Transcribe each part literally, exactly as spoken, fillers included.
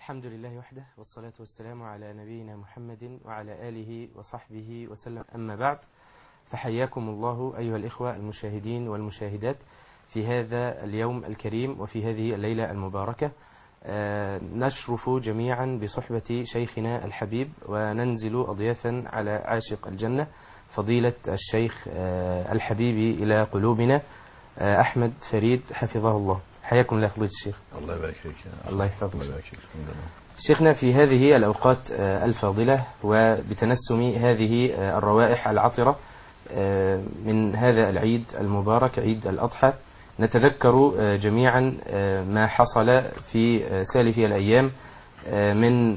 الحمد لله وحده، والصلاة والسلام على نبينا محمد وعلى آله وصحبه وسلم. أما بعد، فحياكم الله أيها الإخوة المشاهدين والمشاهدات في هذا اليوم الكريم وفي هذه الليلة المباركة. نشرف جميعا بصحبة شيخنا الحبيب، وننزل أضيافا على عاشق الجنة فضيلة الشيخ الحبيب إلى قلوبنا أحمد فريد حفظه الله. حياكم الله فضيلة الشيخ. الله يبارك فيك. الله يحفظك. الله يبارك فيك. شيخنا، في هذه الأوقات الفاضلة وبتنسم هذه الروائح العطرة من هذا العيد المبارك، عيد الأضحى، نتذكر جميعا ما حصل في سالف الأيام من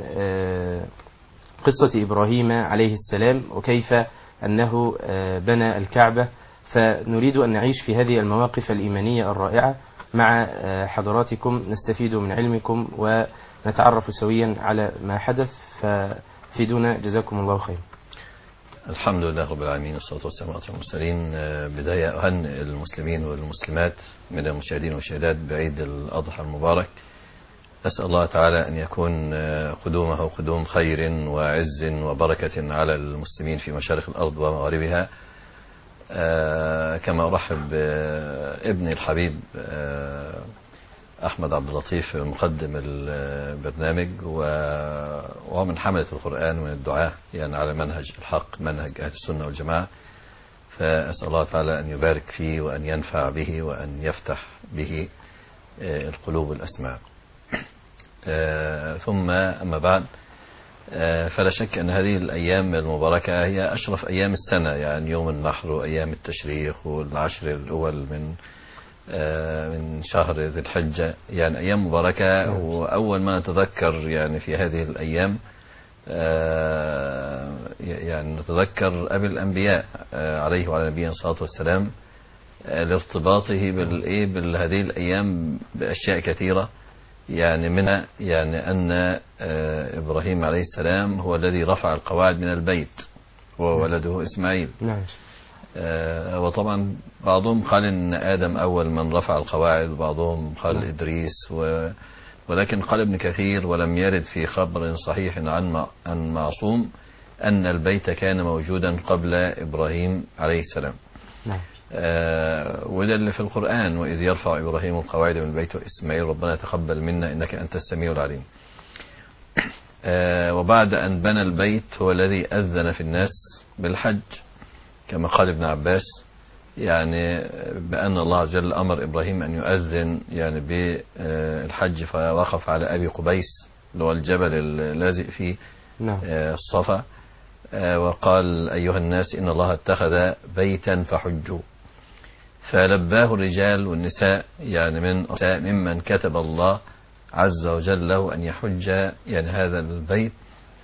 قصة إبراهيم عليه السلام، وكيف أنه بنى الكعبة. فنريد أن نعيش في هذه المواقف الإيمانية الرائعة مع حضراتكم، نستفيد من علمكم ونتعرف سويا على ما حدث، ففيدونا جزاكم الله خير. الحمد لله رب العالمين، والصلاة والسلام على المرسلين. بداية أهنئ المسلمين والمسلمات من المشاهدين والمشاهدات بعيد الأضحى المبارك. أسأل الله تعالى أن يكون قدومه قدوم خير وعز وبركة على المسلمين في مشارق الأرض ومغاربها. آه كما أرحب بابني الحبيب آه أحمد عبد اللطيف مقدم البرنامج، وهو من حملة القرآن ومن الدعاة يعني على منهج الحق، منهج أهل السنة والجماعة. فأسأل الله تعالى أن يبارك فيه وأن ينفع به وأن يفتح به آه القلوب والأسماع. آه ثم أما بعد، فلا شك أن هذه الأيام المباركة هي أشرف أيام السنة، يعني يوم النحر وأيام التشريق والعشر الأول من من شهر ذي الحجة، يعني أيام مباركة. وأول ما نتذكر يعني في هذه الأيام يعني نتذكر أبي الأنبياء عليه وعلى نبينا الصلاة والسلام لارتباطه بالإيه بهذه الأيام بأشياء كثيرة، يعني منها يعني أن إبراهيم عليه السلام هو الذي رفع القواعد من البيت وولده إسماعيل. نعم. وطبعا بعضهم قال إن آدم أول من رفع القواعد، وبعضهم قال نعم. إدريس، و ولكن قال ابن كثير ولم يرد في خبر صحيح عن عن معصوم أن البيت كان موجودا قبل إبراهيم عليه السلام. نعم. آه وده اللي في القرآن، وإذ يرفع إبراهيم القواعد من البيت وإسماعيل ربنا تقبل منا إنك أنت السميع العليم. آه وبعد أن بنى البيت هو الذي أذن في الناس بالحج، كما قال ابن عباس يعني بأن الله عز وجل أمر إبراهيم أن يؤذن يعني بالحج، فوقف على أبي قبيس اللي هو الجبل اللازق فيه آه الصفا، وقال أيها الناس إن الله اتخذ بيتا فحجوا، فلباه الرجال والنساء يعني من ممن كتب الله عز وجل له أن يحج يعني هذا البيت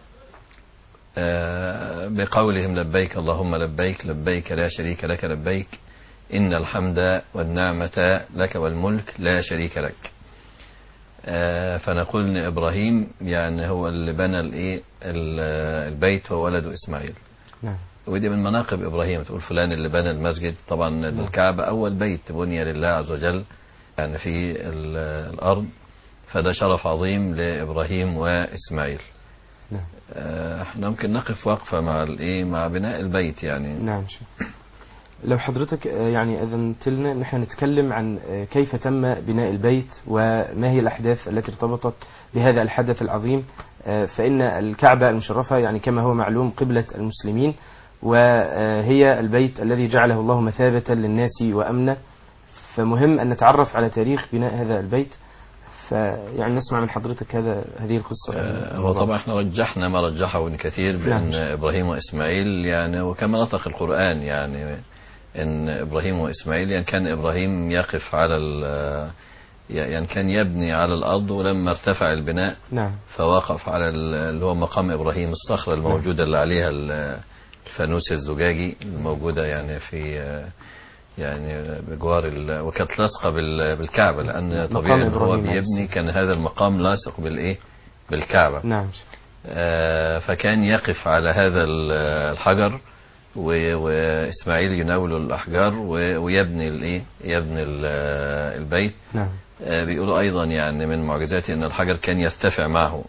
بقولهم لبيك اللهم لبيك لبيك لا شريك لك لبيك إن الحمد والنعمة لك والملك لا شريك لك. فنقول إن إبراهيم يعني هو اللي بنى الايه البيت هو ولده إسماعيل. نعم. ودي من مناقب إبراهيم، تقول فلان اللي بنى المسجد. طبعا نعم. الكعبة أول بيت بني لله عز وجل يعني في الأرض، فده شرف عظيم لإبراهيم وإسماعيل. نعم. احنا ممكن نقف وقفة مع الايه مع بناء البيت يعني. نعم. لو حضرتك يعني أذنت لنا نحن نتكلم عن كيف تم بناء البيت وما هي الأحداث التي ارتبطت بهذا الحدث العظيم، فإن الكعبة المشرفة يعني كما هو معلوم قبلة المسلمين، وهي البيت الذي جعله الله مثابة للناس وأمنا، فمهم أن نتعرف على تاريخ بناء هذا البيت، فيعني نسمع من حضرتك هذا هذه القصة. آه وطبعا احنا رجحنا ما رجحه ابن كثير بأن نعم. إبراهيم وإسماعيل يعني، وكما نطق القرآن يعني إن إبراهيم وإسماعيل يعني كان إبراهيم يقف على يعني كان يبني على الأرض، ولما ارتفع البناء نعم. فوقف على اللي هو مقام إبراهيم، الصخرة الموجودة نعم. اللي عليها الفانوس الزجاجي الموجودة يعني في يعني بجوار وكانت لاصقة بالكعبة، لأن طبيعي إن هو بيبني كان هذا المقام لاصق بالإيه بالكعبة. نعم. آه فكان يقف على هذا الحجر، وإسماعيل يناول الأحجار ويبني الإيه يبني البيت. نعم. آه بيقولوا أيضا يعني من معجزاته أن الحجر كان يرتفع معه،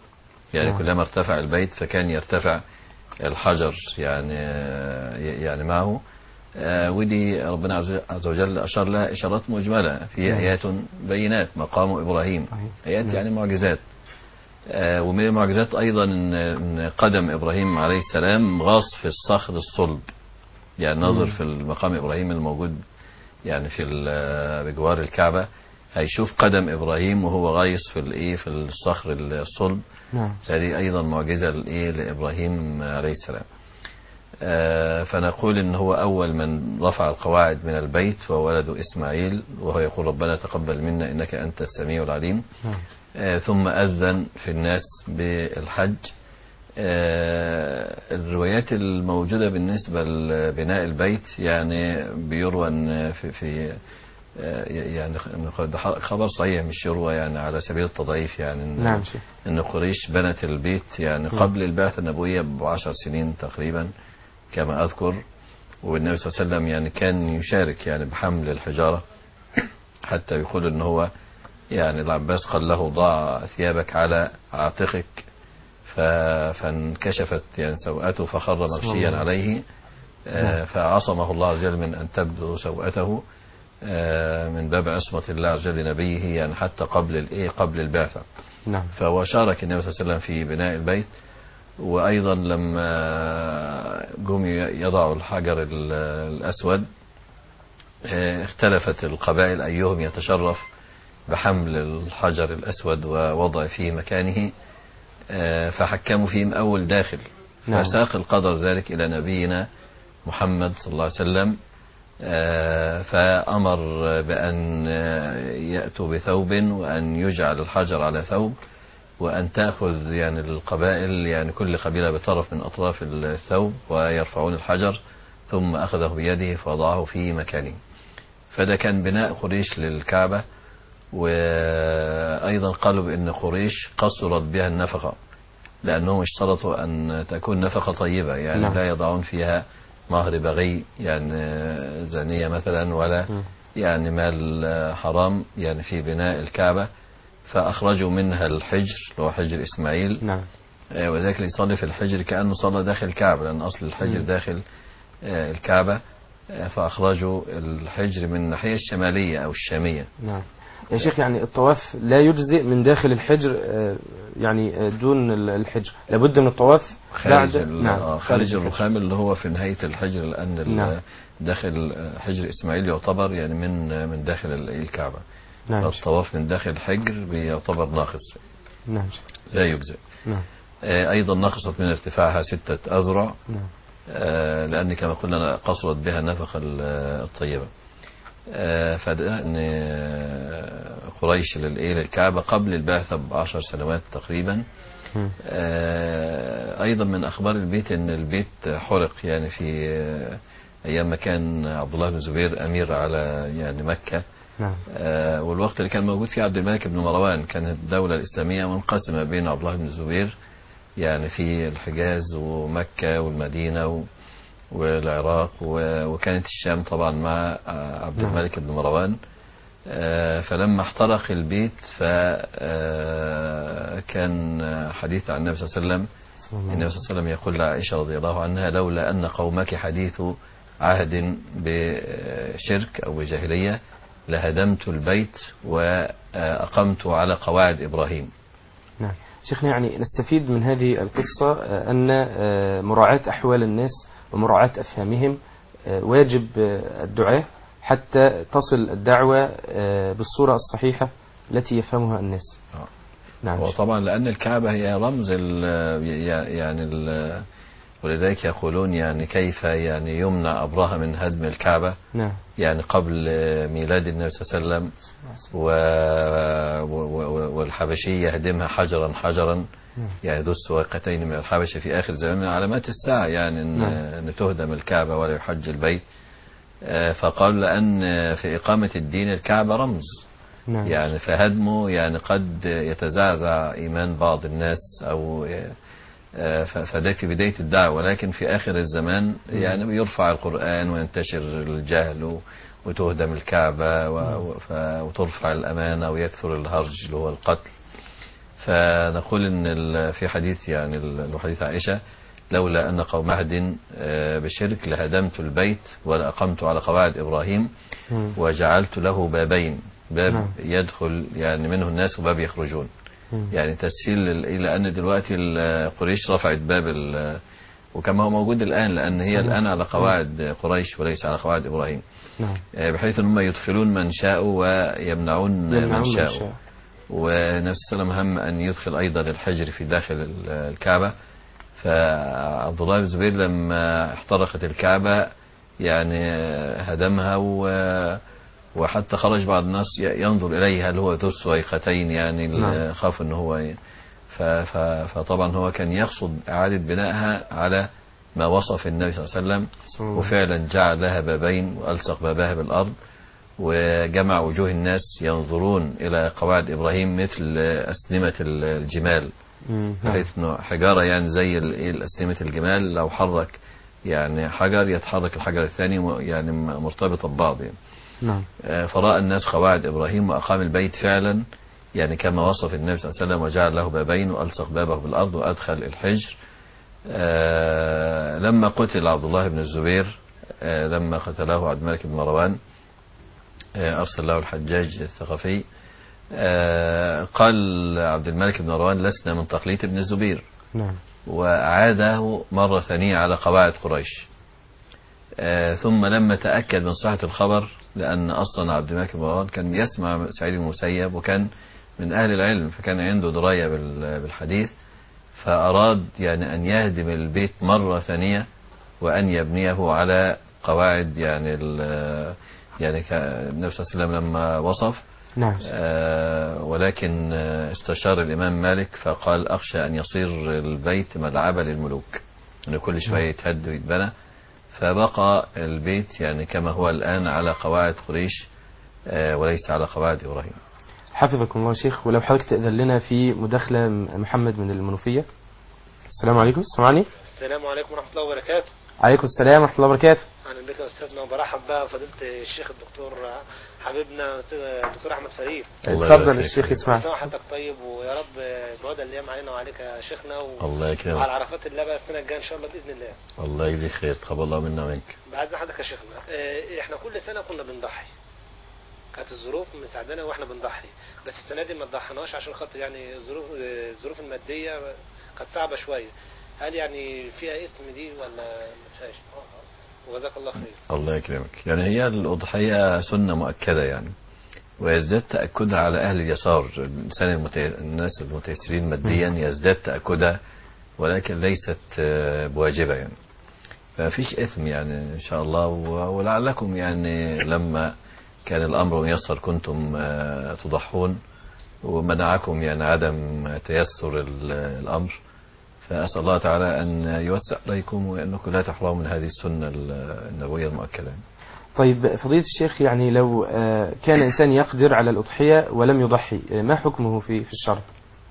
يعني نعم. كلما ارتفع البيت فكان يرتفع الحجر يعني يعني معه. آه، ودي ربنا عز وجل أشار لها إشارات مجملة في نعم. آيات بينات، مقام إبراهيم، صحيح. آيات نعم. يعني معجزات. آه، ومن المعجزات أيضا إن إن قدم إبراهيم عليه السلام غاص في الصخر الصلب، يعني ناظر مم. في المقام إبراهيم الموجود يعني في ال- بجوار الكعبة، هيشوف قدم إبراهيم وهو غايص في الإيه في الصخر الصلب. نعم. هذه أيضا معجزة لإيه لإبراهيم عليه السلام. آه، فنقول إن هو أول من رفع القواعد من البيت وولده إسماعيل، وهو يقول ربنا تقبل منا إنك أنت السميع العليم. نعم. آه، ثم أذن في الناس بالحج. آه، الروايات الموجودة بالنسبة لبناء البيت يعني بيروى أن في, في آه، يعني ده خبر صحيح مش يروى يعني على سبيل التضعيف، يعني إن, نعم شيخ. إن قريش بنت البيت يعني قبل البعثة النبوية بعشر سنين تقريبا كما أذكر. والنبي صلى الله عليه وسلم يعني كان يشارك يعني بحمل الحجارة، حتى يقول ان هو يعني العباس قال له ضع ثيابك على عاتقك، ف- فانكشفت يعني سوءته فخر مغشيا عليه. آه، فعصمه الله عز وجل من ان تبدو سوءته، آه، من باب عصمة الله عز وجل لنبيه يعني حتى قبل الايه قبل البعثة. نعم. فهو شارك النبي صلى الله عليه وسلم في بناء البيت. وأيضا لما جم يضعوا الحجر ال- الأسود، آه، اختلفت القبائل أيهم يتشرف بحمل الحجر الأسود ووضع فيه مكانه، آه، فحكموا فيهم أول داخل. نعم. فساق القدر ذلك إلى نبينا محمد صلى الله عليه وسلم، آه، فأمر بأن آه، يأتوا بثوب وأن يجعل الحجر على ثوب، وأن تأخذ يعني القبائل يعني كل قبيلة بطرف من أطراف الثوب ويرفعون الحجر، ثم أخذه بيده فوضعه في مكانه. فده كان بناء قريش للكعبة. وأيضا قالوا بأن قريش قصرت بها النفقة، لأنهم اشترطوا أن تكون نفقة طيبة، يعني نعم. لا يضعون فيها مهر بغي يعني زانية مثلا، ولا م. يعني مال حرام يعني في بناء الكعبة. فأخرجوا منها الحجر اللي هو حجر إسماعيل، نعم. آه، وذلك اللي يصلي في الحجر كأنه صلى داخل الكعبة، لأن أصل الحجر م. داخل آه، الكعبة. آه، فأخرجوا الحجر من الناحية الشمالية أو الشامية. نعم. يا شيخ يعني الطواف لا يجزئ من داخل الحجر، آه، يعني آه، دون ال- الحجر لابد من الطواف خارج بعد. ال- نعم. آه، خارج خارج الحجر. الرخام اللي هو في نهاية الحجر، لأن ال- نعم. داخل آه، حجر إسماعيل يعتبر يعني من آه، من داخل ال- الكعبة. نعم. الطواف من داخل الحجر بيعتبر ناقص، نعم. لا يجزئ. نعم. آه، أيضا نقصت من ارتفاعها ستة أذرع، نعم. آه، لأن كما قلنا قصرت بها النفقة ال- الطيبة. آه، فده أن آه، قريش للإيه للكعبة قبل البعثة بعشر سنوات تقريبا. م. آه، أيضا من أخبار البيت أن البيت حرق يعني في آه، أيام ما كان عبد الله بن الزبير أمير على يعني مكة. نعم. آه، والوقت اللي كان موجود فيه عبد الملك بن مروان كانت الدولة الإسلامية منقسمة بين عبد الله بن الزبير يعني في الحجاز ومكة والمدينة و- والعراق، و- وكانت الشام طبعا مع آه، عبد نعم. الملك بن مروان. آه، فلما احترق البيت فكان حديث عن النبي صلى الله عليه وسلم، صلى الله عليه النبي صلى الله عليه وسلم يقول لعائشة رضي الله عنها لولا أن قومك حديث عهد بشرك أو بجاهلية لهدمت البيت وأقمت على قواعد إبراهيم. نعم. شيخنا يعني نستفيد من هذه القصة آه، أن آه، مراعاة أحوال الناس ومراعاة أفهامهم آه، واجب آه، الدعاء حتى تصل الدعوة آه، بالصورة الصحيحة التي يفهمها الناس. آه. نعم. وطبعا لأن الكعبة هي رمز ال يعني ال ولذلك يقولون يعني كيف يعني يمنع أبرهة من هدم الكعبة نعم. يعني قبل ميلاد النبي صلى الله عليه وسلم، و... و... و... والحبشي يهدمها حجرا حجرا، نعم. يعني ذو السواقتين من الحبشة في آخر زمان من علامات الساعة يعني أن, نعم. أن تهدم الكعبة ولا يحج البيت. آه، فقال لأن في إقامة الدين الكعبة رمز، نعم. يعني فهدمه يعني قد يتزعزع إيمان بعض الناس أو آه، ف- فده في بداية الدعوة، ولكن في آخر الزمان يعني بيرفع القرآن وينتشر الجهل و- وتهدم الكعبة و- و- ف- وترفع الأمانة ويكثر الهرج اللي هو القتل. فنقول ان في حديث يعني الحديث عائشة لولا أن قوم عهد بشرك لهدمت البيت ولأقمت على قواعد إبراهيم وجعلت له بابين، باب يدخل يعني منه الناس وباب يخرجون. يعني تسهيل إلى أن دلوقتي قريش رفعت باب وكما هو موجود الآن، لأن هي الآن على قواعد قريش وليس على قواعد إبراهيم، بحيث أنهم يدخلون من شاءوا ويمنعون من شاءوا. ونفس السلام هم أن يدخل أيضا الحجر في داخل الكعبة. فعبد الله بن الزبير لما احترقت الكعبة يعني هدمها، وحتى خرج بعض الناس ينظر إليه هل هو ذو السويقتين، يعني خاف أنه هو. فطبعا هو كان يقصد إعادة بنائها على ما وصف النبي صلى الله عليه وسلم، وفعلا جعل لها بابين وألصق بابها بالأرض، وجمع وجوه الناس ينظرون إلى قواعد إبراهيم مثل أسنمة الجمال، بحيث انه حجارة يعني زي الأسنمة الجمال، لو حرك يعني حجر يتحرك الحجر الثاني، يعني مرتبطة ببعض يعني. نعم. فرأى الناس قواعد إبراهيم وأقام البيت فعلا يعني كما وصف النبي صلى الله عليه وسلم، وجعل له بابين وألصق بابه بالأرض وأدخل الحجر. لما قتل عبد الله بن الزبير، لما قتله عبد الملك بن مروان، أرسل له الحجاج الثقفي، قال عبد الملك بن مروان لسنا من تقليد ابن الزبير. نعم. وأعاده مرة ثانية على قواعد قريش. ثم لما تأكد من صحة الخبر، لأن أصلا عبد الملك بن مروان كان يسمع سعيد بن المسيب وكان من أهل العلم، فكان عنده دراية بالحديث، فأراد يعني أن يهدم البيت مرة ثانية وأن يبنيه على قواعد يعني يعني النبي صلى الله عليه وسلم لما وصف. نعم. آه ولكن استشار الإمام مالك فقال أخشى أن يصير البيت ملعبة للملوك، أن كل شوية يتهد ويتبنى، فبقى البيت يعني كما هو الآن على قواعد قريش آه وليس على قواعد إبراهيم. حفظكم الله شيخ. ولو حضرتك تأذن لنا في مداخلة محمد من المنوفية. السلام عليكم. سمعني؟ السلام عليكم ورحمة الله وبركاته. عليكم السلام ورحمة الله وبركاته. أهلا بك يا أستاذنا، وبرحب بقى فضيلة الشيخ الدكتور حبيبنا الدكتور أحمد فريد. اتفضل الشيخ يسمعك. سماحتك طيب، ويا رب بعد الأيام علينا وعليك يا شيخنا، و... الله يكرمك. وعلى عرفات الله بقى السنة الجاية إن شاء الله بإذن الله. الله يجزيك خير، تقبل الله منا ومنك. بعد حضرتك يا شيخنا، إحنا كل سنة كنا بنضحي، كانت الظروف مساعدانا واحنا بنضحي، بس السنة دي ما ضحناش عشان خاطر يعني الظروف الظروف المادية كانت صعبة شوية. هل يعني فيها اسم دي ولا ما فيهاش؟ وجزاك الله خير. الله يكرمك. يعني هي الأضحية سنة مؤكدة يعني، ويزداد تأكدها على أهل اليسار. الإنسان المتي... الناس المتيسرين ماديا يزداد تأكدها، ولكن ليست بواجبة يعني، ففيش إثم يعني إن شاء الله. ولعلكم يعني لما كان الأمر ميسر كنتم تضحون، ومنعكم يعني عدم تيسر الأمر، فأسأل الله تعالى أن يوسع عليكم وأنكم لا تحرموا من هذه السنة النبوية المؤكدة. طيب فضيلة الشيخ، يعني لو كان إنسان يقدر على الأضحية ولم يضحي، ما حكمه في في الشرع؟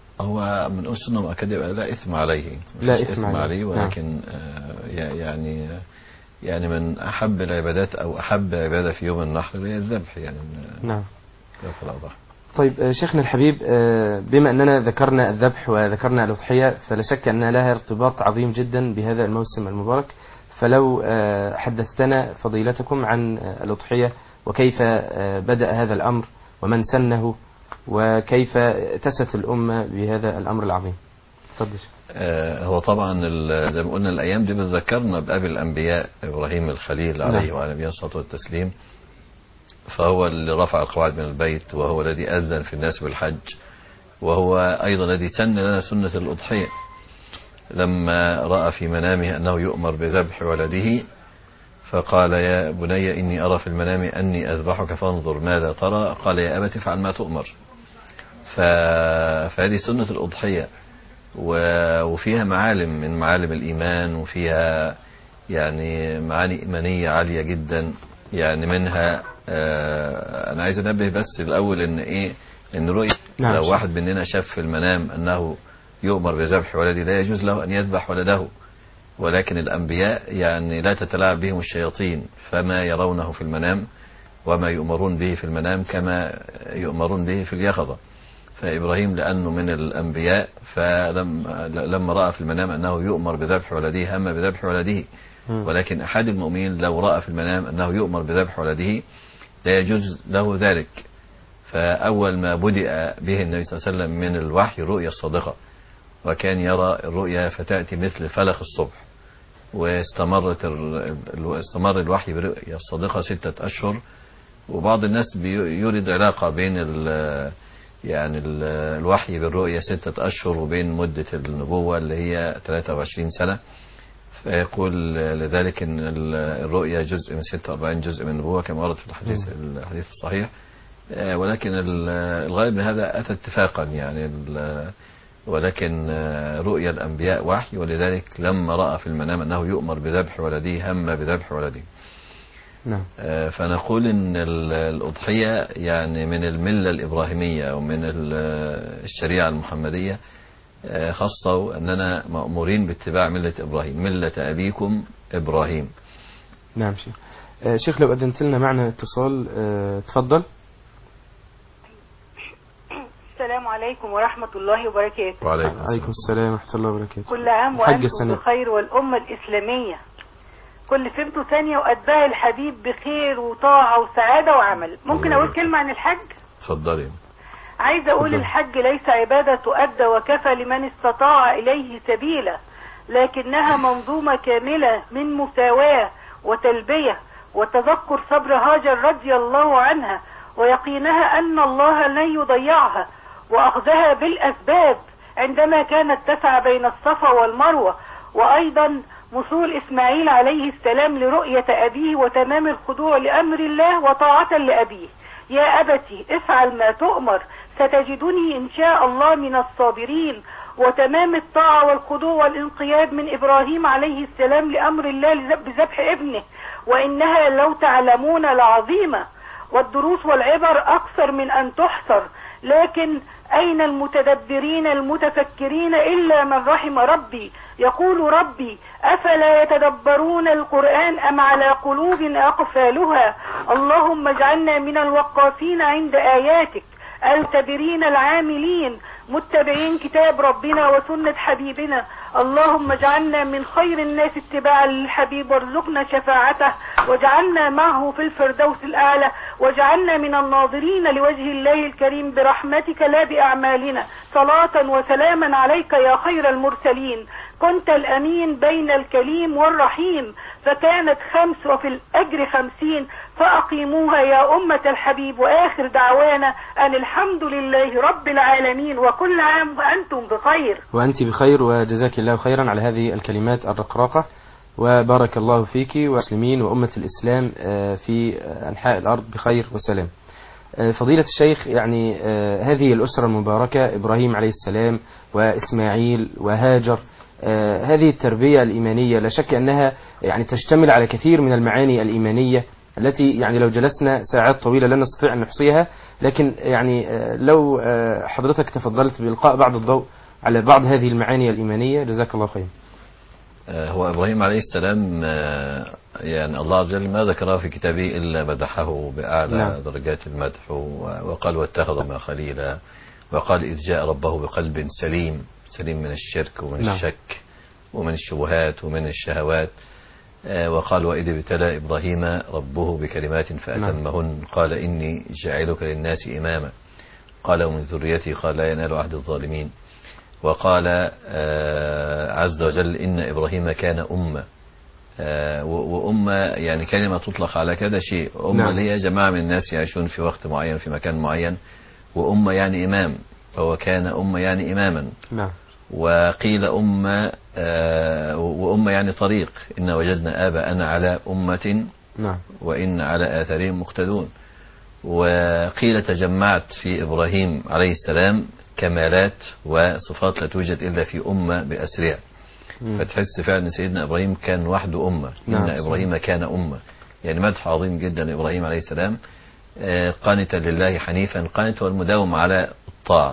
هو من السنة المؤكدة لا إثم عليه، لا إثم, إثم عليه. عليه، ولكن نعم. يعني يعني من أحب العبادات أو أحب عبادة في يوم النحر هي الذبح يعني. نعم. ذبح الأضحى. طيب شيخنا الحبيب، بما أننا ذكرنا الذبح وذكرنا الأضحية، فلا شك أن لها ارتباط عظيم جدا بهذا الموسم المبارك، فلو حدثتنا فضيلتكم عن الأضحية وكيف بدأ هذا الأمر ومن سنه وكيف تست الأمة بهذا الأمر العظيم. تفضل. هو طبعا زي ما قلنا الأيام دي بتذكرنا بأبي الأنبياء إبراهيم الخليل عليه وعلى نبينا الصلاة والتسليم، فهو اللي رفع القواعد من البيت، وهو الذي أذن في الناس بالحج، وهو أيضا الذي سن لنا سنة الأضحية لما رأى في منامه أنه يؤمر بذبح ولده، فقال يا بني إني أرى في المنام أني أذبحك فانظر ماذا ترى، قال يا أبت افعل ما تؤمر. فهذه سنة الأضحية، وفيها معالم من معالم الإيمان، وفيها يعني معاني إيمانية عالية جدا. يعني منها آه أنا عايز أنبه بس الأول إن إيه إن رؤية نعم. لو واحد مننا شاف في المنام أنه يؤمر بذبح ولده لا يجوز له أن يذبح ولده، ولكن الأنبياء يعني لا تتلاعب بهم الشياطين، فما يرونه في المنام وما يؤمرون به في المنام كما يؤمرون به في اليقظة. فإبراهيم لأنه من الأنبياء فلما لما رأى في المنام أنه يؤمر بذبح ولده هم بذبح ولده. ولكن أحد المؤمنين لو رأى في المنام أنه يؤمر بذبح ولده لا يجوز له ذلك. فأول ما بدأ به النبي صلى الله عليه وسلم من الوحي الرؤيا الصادقة، وكان يرى الرؤيا فتأتي مثل فلق الصبح. واستمرت استمر الوحي بالرؤيا الصادقة ستة أشهر. وبعض الناس يريد علاقة بين ال يعني ال الوحي بالرؤيا ستة أشهر وبين مدة النبوة اللي هي ثلاثة وعشرين سنة، فيقول لذلك ان الرؤيا جزء من ستة وأربعين جزء من النبوة كما ورد في الحديث الحديث الصحيح. ولكن الغالب من هذا أتى اتفاقا يعني، ولكن رؤيا الأنبياء وحي، ولذلك لما رأى في المنام أنه يؤمر بذبح ولده هم بذبح ولده. نعم. فنقول ان الأضحية يعني من الملة الإبراهيمية ومن الشريعة المحمدية، خاصة أننا مأمورين باتباع ملة إبراهيم، ملة أبيكم إبراهيم. نعم شيخ. آه شيخ لو أذنت لنا معنا اتصال، آه تفضل. السلام عليكم ورحمة الله وبركاته. وعليكم عليكم السلام ورحمة الله وبركاته. كل عام وأنتم بخير والأمة الإسلامية كل سنة ثانية وأتباع الحبيب بخير وطاعة وسعادة وعمل. ممكن أقول كلمة عن الحج؟ تفضلي. عايز أقول الحج ليس عبادة تؤدى وكفى لمن استطاع إليه سبيلا، لكنها منظومة كاملة من مساواة وتلبية وتذكر صبر هاجر رضي الله عنها ويقينها أن الله لن يضيعها، وأخذها بالأسباب عندما كانت تسعى بين الصفا والمروة، وأيضا وصول إسماعيل عليه السلام لرؤية أبيه وتمام الخضوع لأمر الله وطاعة لأبيه. يا أبتي افعل ما تؤمر ستجدني إن شاء الله من الصابرين. وتمام الطاعة والخضوع والانقياد من إبراهيم عليه السلام لأمر الله بذبح ابنه، وإنها لو تعلمون لعظيمة. والدروس والعبر أكثر من أن تحصر، لكن أين المتدبرين المتفكرين إلا من رحم ربي. يقول ربي أفلا يتدبرون القرآن أم على قلوب أقفالها. اللهم اجعلنا من الوقافين عند آياتك التبرين العاملين متبعين كتاب ربنا وسنة حبيبنا. اللهم اجعلنا من خير الناس اتباعا للحبيب وارزقنا شفاعته، واجعلنا معه في الفردوس الأعلى، واجعلنا من الناظرين لوجه الله الكريم برحمتك لا بأعمالنا. صلاة وسلاما عليك يا خير المرسلين. كنت الأمين بين الكليم والرحيم، فكانت خمس وفي الأجر خمسين، فأقيموها يا أمة الحبيب. وآخر دعوانا أن الحمد لله رب العالمين، وكل عام وأنتم بخير. وأنت بخير، وجزاك الله خيرا على هذه الكلمات الرقراقة، وبارك الله فيك ومسلمين وأمة الإسلام في أنحاء الأرض بخير وسلام. فضيلة الشيخ، يعني هذه الأسرة المباركة إبراهيم عليه السلام وإسماعيل وهاجر، هذه التربية الإيمانية لا شك أنها يعني تشتمل على كثير من المعاني الإيمانية التي يعني لو جلسنا ساعات طويلة لن نستطيع أن نحصيها، لكن يعني لو حضرتك تفضلت بإلقاء بعض الضوء على بعض هذه المعاني الإيمانية جزاك الله خير. هو إبراهيم عليه السلام يعني الله عز وجل ما ذكره في كتابه إلا مدحه بأعلى نعم. درجات المدح، وقال واتخذ ما خليلا، وقال إذ جاء ربه بقلب سليم، سليم من الشرك ومن نعم. الشك ومن الشبهات ومن الشهوات. وقال وإذ ابتلى إبراهيم ربه بكلمات فأتمهن نعم. قال إني جاعلك للناس إماما، قال ومن ذريتي قال لا ينال عهد الظالمين. وقال عز وجل إن إبراهيم كان أمة، وأمة يعني كلمة تطلق على كذا شيء. أمة نعم. اللي هي جماعة من الناس يعيشون في وقت معين في مكان معين، وأمة يعني إمام، فهو كان أمة يعني إماما نعم. وقيل أمة وأمة يعني طريق، إن وجدنا آباءنا على أمة نعم. وإن على آثارهم مقتدون. وقيل تجمعت في إبراهيم عليه السلام كمالات وصفات لا توجد إلا في أمة بأسرها، فتحس فعلا أن سيدنا إبراهيم كان وحده أمة. نعم. إن إبراهيم كان أمة، يعني مدح عظيم جدا لإبراهيم عليه السلام. قانتا لله حنيفا، قانت والمداوم على الطاعة،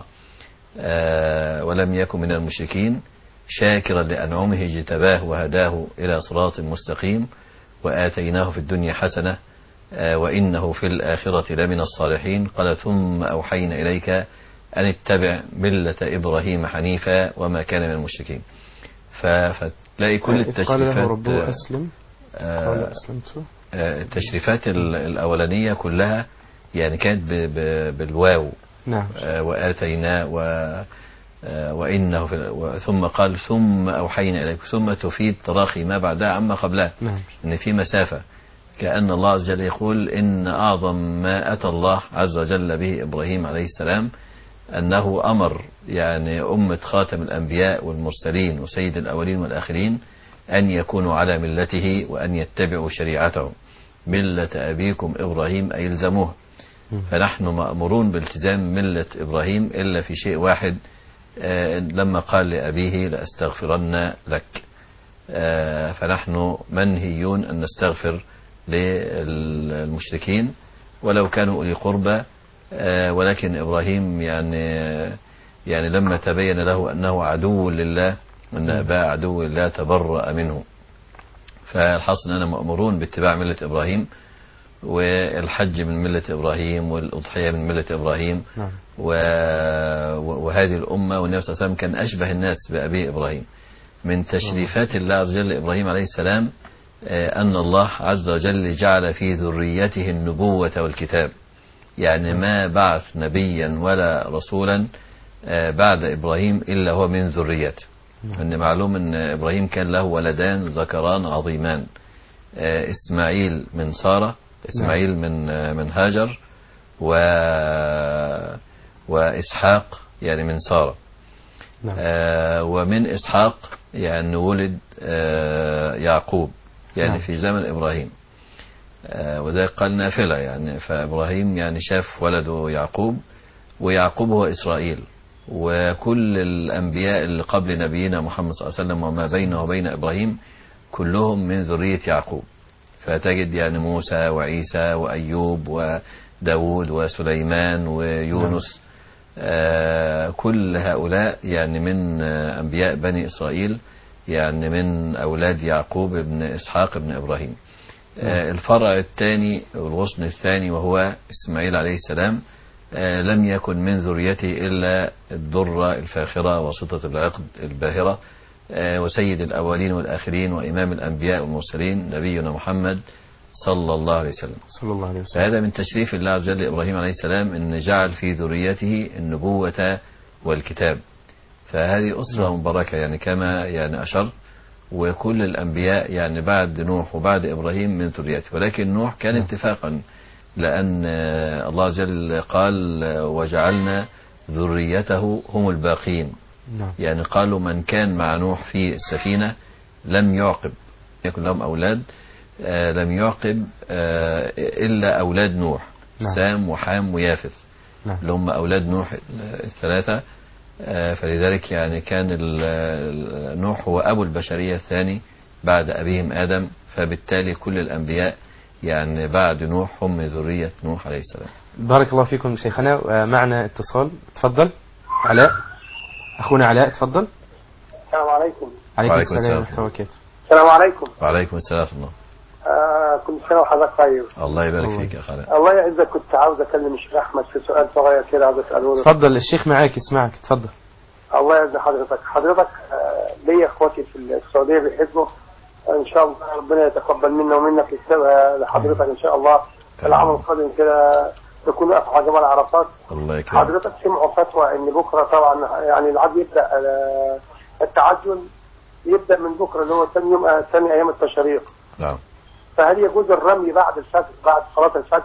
ولم يكن من المشركين، شاكرا لأنعمه اجتباه وهداه إلى صراط مستقيم، وآتيناه في الدنيا حسنة وإنه في الآخرة لمن الصالحين. قال ثم أوحينا إليك أن اتبع ملة إبراهيم حنيفا وما كان من المشركين. فتلاقي كل التشريفات قال له ربه أسلم قال آه أسلمت. آه التشريفات الأولانية كلها يعني كانت بالواو. نعم. آه وآتينا و آه وإنه في ثم قال ثم أوحينا إليك، ثم تفيد تراخي ما بعدها عما قبلها. نعم. إن في مسافة، كأن الله عز وجل يقول إن أعظم ما أتى الله عز وجل به إبراهيم عليه السلام أنه أمر يعني أمة خاتم الأنبياء والمرسلين وسيد الأولين والآخرين أن يكونوا على ملته وأن يتبعوا شريعته، ملة أبيكم إبراهيم أي الزموه. فنحن مأمورون بالتزام ملة إبراهيم إلا في شيء واحد، آه لما قال لأبيه لأستغفرن لك، آه فنحن منهيون أن نستغفر للمشركين ولو كانوا أولي قربى، آه ولكن إبراهيم يعني يعني لما تبين له أنه عدو لله أن أباه عدو لله تبرأ منه. فالحاصل أننا مأمورون باتباع ملة إبراهيم، والحج من ملة إبراهيم، والأضحية من ملة إبراهيم. نعم. وهذه الأمة والنبي صلى الله عليه وسلم كان أشبه الناس بأبي إبراهيم. من تشريفات الله عز وجل إبراهيم عليه السلام أن الله عز وجل جعل في ذريته النبوة والكتاب، يعني ما بعث نبيا ولا رسولا بعد إبراهيم إلا هو من ذريته. أن معلوم أن إبراهيم كان له ولدان ذكران عظيمان، إسماعيل من سارة، إسماعيل من من هاجر، و وإسحاق يعني من سارة. ومن إسحاق يعني ولد يعقوب يعني نعم. في زمن إبراهيم، وذلك قال نافلة يعني. فإبراهيم يعني شاف ولده يعقوب، ويعقوب هو إسرائيل، وكل الأنبياء اللي قبل نبينا محمد صلى الله عليه وسلم وما بينه وبين إبراهيم كلهم من ذرية يعقوب. فتجد يعني موسى وعيسى وأيوب وداود وسليمان ويونس، آه كل هؤلاء يعني من آه أنبياء بني إسرائيل، يعني من أولاد يعقوب بن إسحاق بن إبراهيم. آه الفرع الثاني والغصن الثاني وهو إسماعيل عليه السلام، آه لم يكن من ذريته إلا الدرة الفاخرة وسطة العقد الباهرة، آه وسيد الأولين والآخرين وإمام الأنبياء والمرسلين نبينا محمد صلى الله عليه وسلم. صلى الله عليه وسلم. فهذا من تشريف الله عز وجل إبراهيم عليه السلام أن جعل في ذريته النبوة والكتاب. فهذه أسرة مباركة يعني كما يعني أشرت، وكل الأنبياء يعني بعد نوح وبعد إبراهيم من ذريته، ولكن نوح كان اتفاقا، لأن الله عز وجل قال وجعلنا ذريته هم الباقين. يعني قالوا من كان مع نوح في السفينة لم يعقب، يكن لهم أولاد، آه لم يعقب آه إلا أولاد نوح، نعم. سام وحام ويافث، نعم. اللي هم أولاد نوح الثلاثة. آه فلذلك يعني كان نوح هو أبو البشرية الثاني بعد أبيهم آدم، فبالتالي كل الأنبياء يعني بعد نوح هم ذرية نوح عليه السلام. بارك الله فيكم شيخنا. معنا اتصال، تفضل. علاء، أخونا علاء تفضل. السلام عليكم. عليكم السلام ورحمة الله وبركاته. السلام عليكم. وعليكم السلام ورحمة الله. آه كل سنة وحضرتك طيب. الله يبارك فيك يا خالد. الله يعزك. كنت عاوز أكلم الشيخ أحمد في سؤال صغير كده عاوز أسأله له. تفضل الشيخ معاك يسمعك، تفضل. الله يعز حضرتك. حضرتك آه ليا إخواتي في السعودية بيحبوا إن شاء الله، ربنا يتقبل منا ومنك يكتبها لحضرتك إن شاء الله. العام القادم كده تكون أفعى جمال عرفات. الله يكرمك. حضرتك سمعوا فتوى إن بكرة طبعا يعني العبد يبدأ التعجل يبدأ من بكرة اللي هو ثاني يوم ثاني أيام التشريق. نعم. فهل يجوز الرمي بعد الفجر بعد صلاة الفجر؟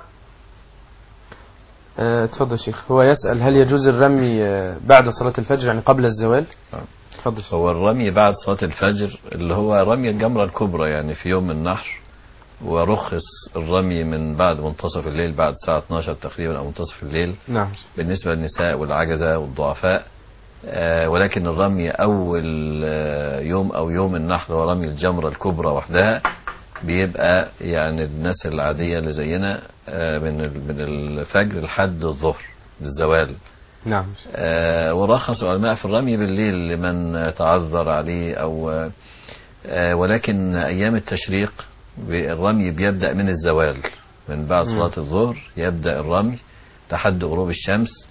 أه تفضل شيخ. هو يسأل هل يجوز الرمي بعد صلاة الفجر يعني قبل الزوال؟ نعم. تفضل. هو الرمي بعد صلاة الفجر اللي هو رمي الجمرة الكبرى يعني في يوم النحر، ورخص الرمي من بعد منتصف الليل بعد الساعة اثناشر تقريبا أو منتصف الليل. نعم. بالنسبة للنساء والعجزة والضعفاء. آه ولكن الرمي أول آه يوم أو يوم النحر ورمي الجمرة الكبرى وحدها بيبقى يعني الناس العادية اللي زينا آه من من الفجر لحد الظهر للزوال. نعم. آه ورخص العلماء في الرمي بالليل لمن تعذر عليه أو آه ولكن أيام التشريق الرمي بيبدأ من الزوال، من بعد صلاة الظهر يبدأ الرمي لحد غروب الشمس.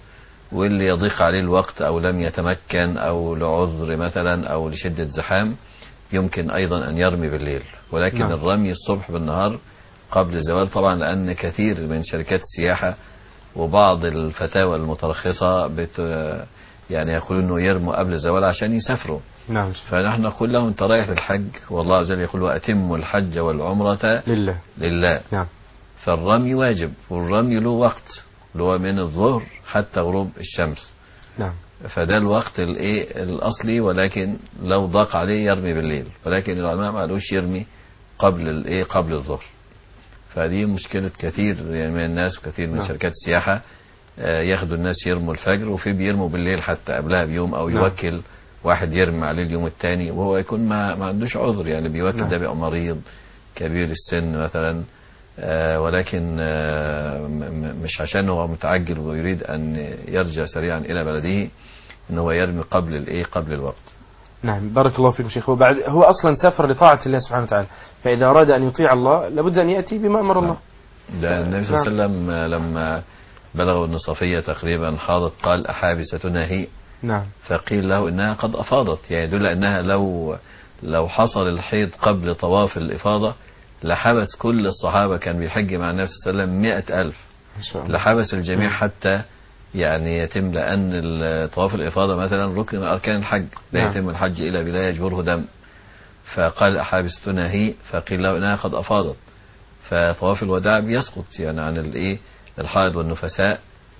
واللي يضيق عليه الوقت أو لم يتمكن أو لعذر مثلا أو لشدة زحام يمكن أيضا أن يرمي بالليل. ولكن نعم. الرمي الصبح بالنهار قبل الزوال طبعا، لأن كثير من شركات السياحة وبعض الفتاوى المترخصة بت يعني يقولون انه يرموا قبل الزوال عشان يسافروا. نعم. فنحن نقول لهم انت رايح للحج، والله عز وجل يقول واتموا الحج والعمرة لله لله. نعم. فالرمي واجب، والرمي له وقت اللي هو من الظهر حتى غروب الشمس. نعم. فده الوقت الايه الاصلي، ولكن لو ضاق عليه يرمي بالليل، ولكن العلماء ما قالوش يرمي قبل الايه قبل الظهر. فدي مشكلة كثير يعني من الناس وكثير من نعم. شركات السياحة، ياخدوا الناس يرموا الفجر وفي بيرموا بالليل حتى قبلها بيوم او نعم. يوكل واحد يرمي عليه اليوم الثاني وهو يكون ما, ما عندوش عذر يعني بيوكل. نعم. ده بيبقى مريض كبير السن مثلا، آه ولكن آه مش عشان هو متعجل ويريد ان يرجع سريعا الى بلده ان هو يرمي قبل الايه قبل الوقت. نعم. بارك الله فيكم شيخ. وبعد هو اصلا سافر لطاعة الله سبحانه وتعالى، فاذا اراد ان يطيع الله لابد ان ياتي بما امر الله. ده النبي صلى الله عليه وسلم لما بلغوا أن صفية تقريبا حاضت قال أحابستنا هي. نعم. فقيل له إنها قد أفاضت، يعني يدل أنها لو لو حصل الحيض قبل طواف الإفاضة لحبس كل الصحابة كان بيحج مع النبي صلى الله عليه وسلم مئة ألف، ما شاء الله. لحبس الجميع حتى يعني يتم، لأن طواف الإفاضة مثلا ركن من أركان الحج، لا نعم. يتم الحج إلا بلا يجبره دم. فقال أحابستنا هي، فقيل له إنها قد أفاضت. فطواف الوداع بيسقط يعني عن الايه الحائض والنفساء.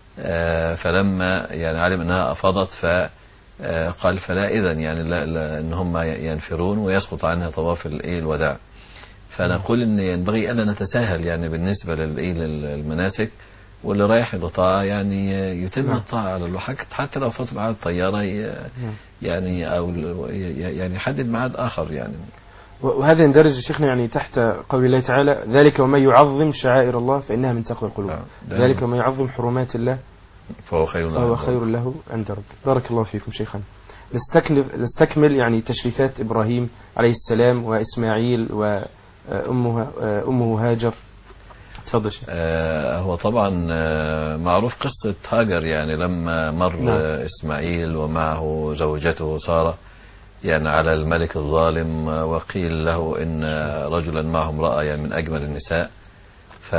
آه فلما يعني علم انها افاضت فقال فلا اذن يعني لا, لا ان هم ينفرون ويسقط عنها طواف الايه الوداع. فنقول ان ينبغي الا نتساهل يعني بالنسبه للايه للمناسك، واللي رايح للطاعه يعني يتم نعم. الطاعه على الحج حتى لو فات ميعاد الطياره يعني او يعني يحدد ميعاد اخر يعني. وهذا يندرج شيخنا يعني تحت قول الله تعالى ذلك ومن يعظم شعائر الله فإنها من تقوى القلوب. ذلك ومن يعظم حرمات الله فهو خير له, فهو خير له عند ربه. بارك الله فيكم شيخنا. نستكمل, نستكمل يعني تشريفات إبراهيم عليه السلام وإسماعيل وأمه أمه هاجر. تفضل شيخ. آه هو طبعا آه معروف قصة هاجر، يعني لما مر نعم. إسماعيل ومعه زوجته سارة يعني على الملك الظالم، وقيل له إن رجلا معه امرأة يعني من أجمل النساء، ف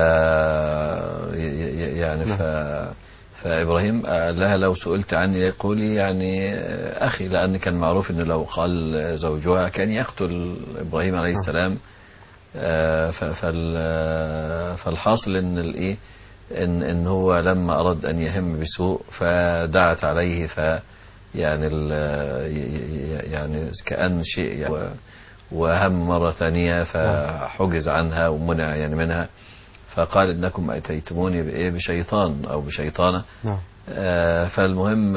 يعني ف فإبراهيم قال لها لو سئلت عني قولي يعني أخي، لأن كان معروف إنه لو قال زوجها كان يقتل إبراهيم عليه السلام. فالحاصل إن الإيه إن إن هو لما أراد أن يهم بسوء فدعت عليه ف يعني يعني كأن شيء يعني وهم مرة ثانية فحجز عنها ومنع يعني منها، فقال إنكم أتيتموني بإيه بشيطان أو بشيطانة. آه فالمهم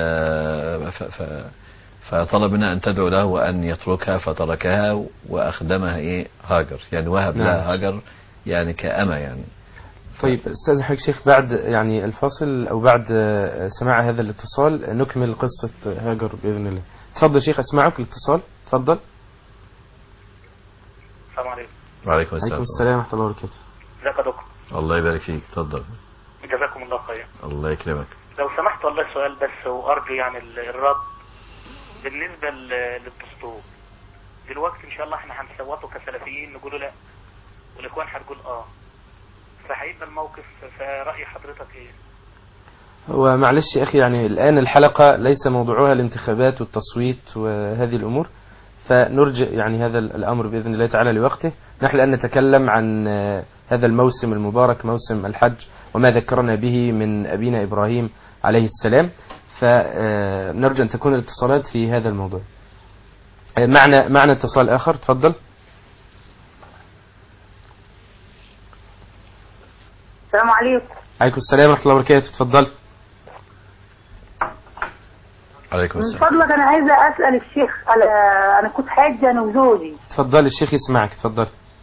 فطلب منها أن تدعو له وأن يتركها، فتركها وأخدمها إيه هاجر، يعني وهب لها هاجر يعني كأمة يعني. طيب أستاذ حق شيخ، بعد يعني الفاصل أو بعد سماع هذا الاتصال نكمل قصة هاجر بإذن الله. تفضل شيخ أسمعك الاتصال. تفضل. السلام عليكم. وعليكم السلام. عليكم السلام ورحمة الله وبركاته. ازيك يا دكتور؟ الله يبارك فيك. تفضل. جزاكم الله خير. الله يكرمك. لو سمحت والله سؤال بس وأرجو يعني الرد بالنسبة للدستور. دلوقتي إن شاء الله احنا هنصوته كسلفيين نقولوا لا، والإخوان هتقول آه، فهيبقى الموقف في رأي حضرتك إيه؟ هو معلش يا أخي يعني الآن الحلقة ليس موضوعها الانتخابات والتصويت وهذه الأمور، فنرجع يعني هذا الأمر بإذن الله تعالى لوقته. نحن الآن نتكلم عن هذا الموسم المبارك موسم الحج وما ذكرنا به من أبينا إبراهيم عليه السلام، فنرجو أن تكون الاتصالات في هذا الموضوع. معنا معنا اتصال آخر. تفضل. السلام عليكم. عليكم السلام ورحمة الله وبركاته. تفضل. عليكم السلام. من فضلك أنا عايزة أسأل الشيخ على أنا كنت حاجة أنا وزوجي. تفضل الشيخ يسمعك. تفضل.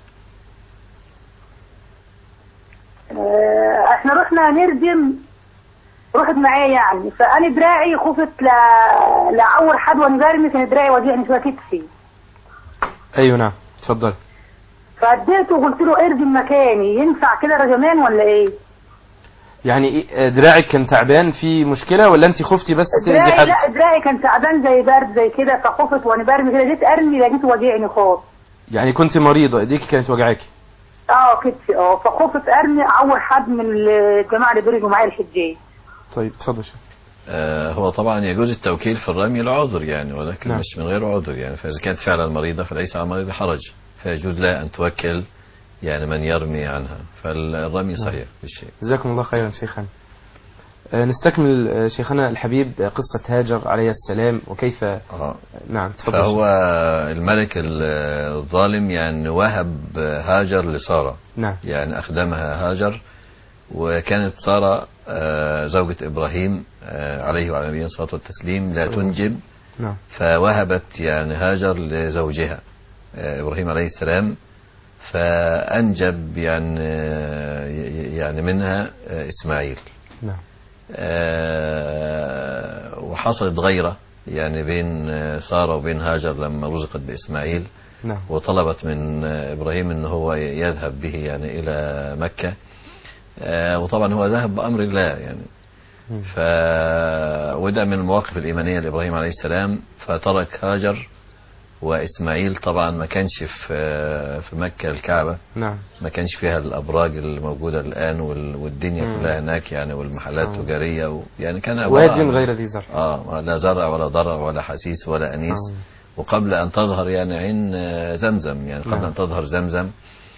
احنا رحنا نردم، رحت معايا يعني، فأنا دراعي خفت ل... لعور حد ونجارمي، كان دراعي وجعني شوية كتفي. أيوة نعم. تفضل. فأديته وقلت له اردم مكاني، ينفع كده رجمان ولا ايه؟ يعني إيه، دراعك كان تعبان في مشكلة ولا انت خفتي بس تأذي دراعي حد؟ لا دراعي كان تعبان زي برد زي كده، فخفت وانا برمي كده جيت ارمي لقيته واجعني خالص. يعني كنت مريضة، ايديك كانت وجعاكي؟ اه كتفي اه، فخفت ارمي اعور حد من الجماعه اللي بيرجوا معايا الحجاج. طيب اتفضل شيخ. آه هو طبعا يجوز التوكيل في الرمي لعذر يعني، ولكن نعم. مش من غير عذر يعني، فإذا كانت فعلا مريضة فليس على المريض حرج، فيجوز لها أن توكل يعني من يرمي عنها، فالرمي صحيح في الشيء. جزاكم الله خيرا شيخنا. آه، نستكمل آه، شيخنا الحبيب آه، قصة هاجر عليه السلام وكيف آه. نعم تفضل. فهو الملك الظالم يعني وهب هاجر لسارة. نعم. يعني أخدمها هاجر، وكانت سارة آه، زوجة إبراهيم آه، عليه وعلى نبينا الصلاة والتسليم لا تنجب. نعم. فوهبت يعني هاجر لزوجها آه، إبراهيم عليه السلام، فأنجب يعني آه، يعني منها آه، إسماعيل. نعم. آه، وحصلت غيرة يعني بين آه، سارة وبين هاجر لما رزقت بإسماعيل. نعم. وطلبت من آه، إبراهيم أنه هو يذهب به يعني إلى مكة، آه، وطبعا هو ذهب بأمر الله يعني. ف وده من المواقف الإيمانية لإبراهيم عليه السلام، فترك هاجر وإسماعيل. طبعا ما كانش في في مكة الكعبة، نعم. ما كانش فيها الأبراج الموجودة الآن وال- والدنيا مم. كلها هناك يعني، والمحلات سبحان تجارية و... يعني كان عبارة وادي عن- غير ذي زرع. آه لا زرع ولا ضرع ولا حسيس ولا أنيس. سبحان وقبل أن تظهر يعني عين آه، زمزم يعني، قبل نعم. أن تظهر زمزم،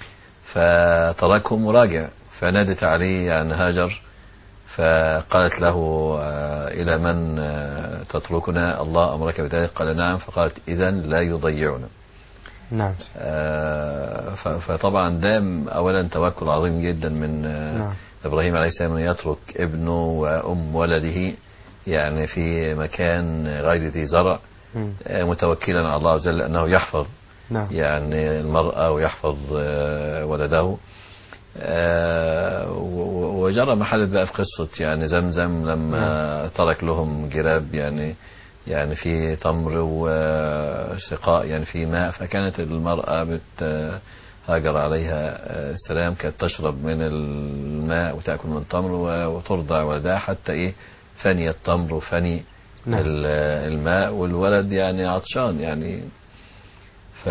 فتركهم وراجع. فنادت عليه يعني هاجر، فقالت له آه، إلى من آه، تتركنا؟ الله أمرك بذلك؟ قال نعم. فقالت إذن لا يضيعنا. نعم. آه، ف- فطبعا ده أولا توكل عظيم جدا من آه، نعم. إبراهيم عليه السلام أن يترك ابنه وأم ولده يعني في مكان غير ذي زرع، مم. آه، متوكلا على الله عز وجل أنه يحفظ نعم. يعني المرأة ويحفظ آه، ولده. آه، و- وجرى ما حدث بقى في قصة يعني زمزم لما ترك لهم جراب يعني يعني في تمر وسقاء يعني في ماء، فكانت المرأة بت هاجر عليها السلام كانت تشرب من الماء وتأكل من التمر وترضع ولدها حتى إيه فني التمر وفني نعم. ال- الماء، والولد يعني عطشان يعني. ف...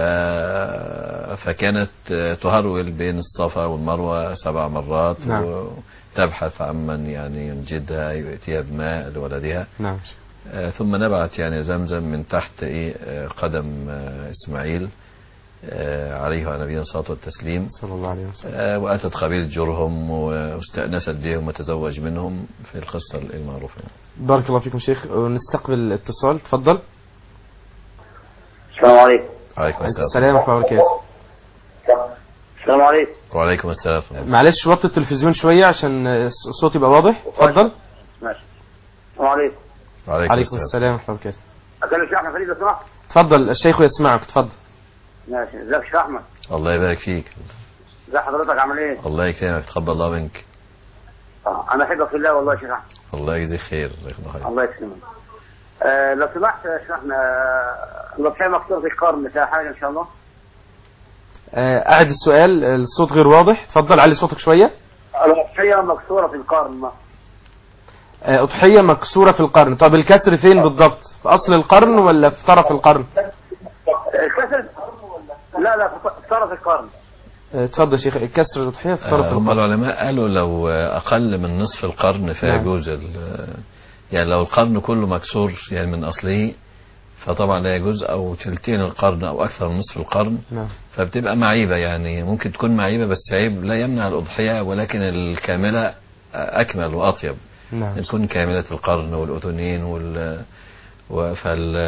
فكانت تهرول بين الصفا والمروة سبع مرات، نعم. وتبحث عمن يعني ينجدها يأتيها بماء لولدها. نعم. آه، ثم نبعت يعني زمزم من تحت إيه آه، قدم آه، إسماعيل آه، عليه وعلى نبينا الصلاة والتسليم. صلى الله عليه وسلم. آه، وأتت قبيلة جرهم واستأنست بهم وتزوج منهم في القصة المعروفة. بارك الله فيكم شيخ. ونستقبل الاتصال، تفضل. السلام عليكم. عليكم عليكم السلام. السلام ورحمة الله وبركاته. السلام عليكم. وعليكم السلام. معلش وطي التلفزيون شوية عشان الصوت يبقى واضح، تفضل. ماشي. السلام عليكم. وعليكم عليكم السلام. السلام ورحمة الله وبركاته. أكلم الشيخ أحمد فريد لو سمحت. تفضل الشيخ يسمعك، تفضل. ماشي. ازيك يا شيخ أحمد؟ الله يبارك فيك. ازي حضرتك عامل إيه؟ الله يكرمك، تقبل الله منك. آه، أنا أحبك في الله والله يا شيخ أحمد. الله يجزيك خير. الله يخليك خير. الله يسلمك. آه لو سمحت يا شيخ أحمد، آه، الأضحية مكسورة في القرن فيها حاجة إن شاء الله؟ آه، أعد السؤال، الصوت غير واضح، تفضل علي صوتك شوية. الأضحية مكسورة في القرن. آه، أضحية مكسورة في القرن، طب الكسر فين بالضبط؟ في أصل القرن ولا في طرف القرن؟ الكسر لا لا في طرف القرن. آه، تفضل شيخ. الكسر الأضحية في طرف آه، هم القرن. العلماء قالوا لو أقل من نصف القرن فيجوز ال- يعني لو القرن كله مكسور يعني من أصله فطبعا لا يجوز، أو تلتين القرن أو أكثر من نصف القرن نعم. فبتبقى معيبة يعني، ممكن تكون معيبة بس عيب لا يمنع الأضحية، ولكن الكاملة أكمل وأطيب. نعم. تكون كاملة القرن والأذنين وال وفال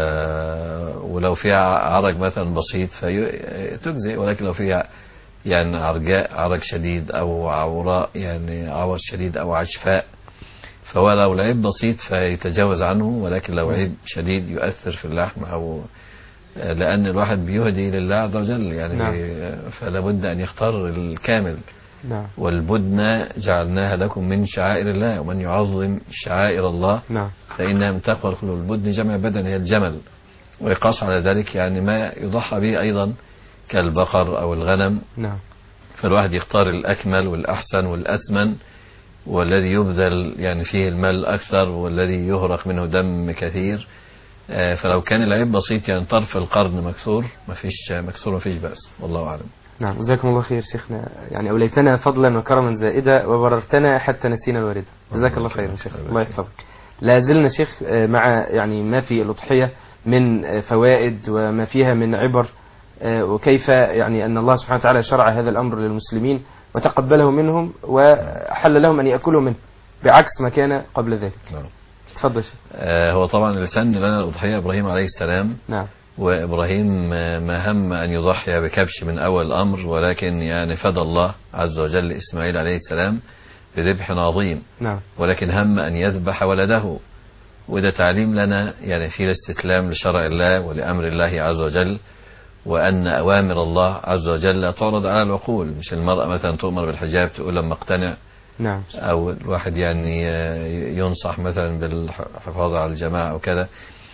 ولو فيها عرج مثلا بسيط فتجزئ، ولكن لو فيها يعني عرجاء عرج شديد أو عوراء يعني عور شديد أو عشفاء، فهو لو العيب بسيط فيتجاوز عنه، ولكن لو عيب شديد يؤثر في اللحم أو لأن الواحد بيهدي لله عز وجل يعني. نعم. فلا بد أن يختار الكامل. نعم. والبدن جعلناها لكم من شعائر الله، ومن يعظم شعائر الله نعم. فإنها من تقوى القلوب. البدن جمع بدن هي الجمل، ويقاس على ذلك يعني ما يضحى به أيضا كالبقر أو الغنم. نعم. فالواحد يختار الأكمل والأحسن والأثمن والذي يبذل يعني فيه المال أكثر والذي يهرق منه دم كثير. فلو كان العيب بسيط يعني طرف القرن مكسور ما فيش مكسور ما فيش بأس، والله أعلم. نعم، جزاكم الله خير شيخنا، يعني أوليتنا فضلا وكرما زائدا وبررتنا حتى نسينا الواردة. جزاك الله خير يا شيخ، الله يحفظك. لا زلنا شيخ مع يعني ما في الأضحية من فوائد وما فيها من عبر، وكيف يعني أن الله سبحانه وتعالى شرع هذا الأمر للمسلمين وتقبله منهم وحل لهم أن يأكلوا منه بعكس ما كان قبل ذلك. نعم. تفضل شيخ. آه هو طبعا اللي سن لنا الأضحية إبراهيم عليه السلام. نعم. وإبراهيم ما هم أن يضحي بكبش من أول الأمر، ولكن يعني فدى الله عز وجل إسماعيل عليه السلام بذبح عظيم. نعم. ولكن هم أن يذبح ولده، وده تعليم لنا يعني في الاستسلام لشرع الله ولأمر الله عز وجل، وأن أوامر الله عز وجل تعرض على العقول. مش المرأة مثلا تؤمر بالحجاب تقول لما اقتنع. نعم. أو الواحد يعني ينصح مثلا بالحفاظ على الجماعة أو كذا.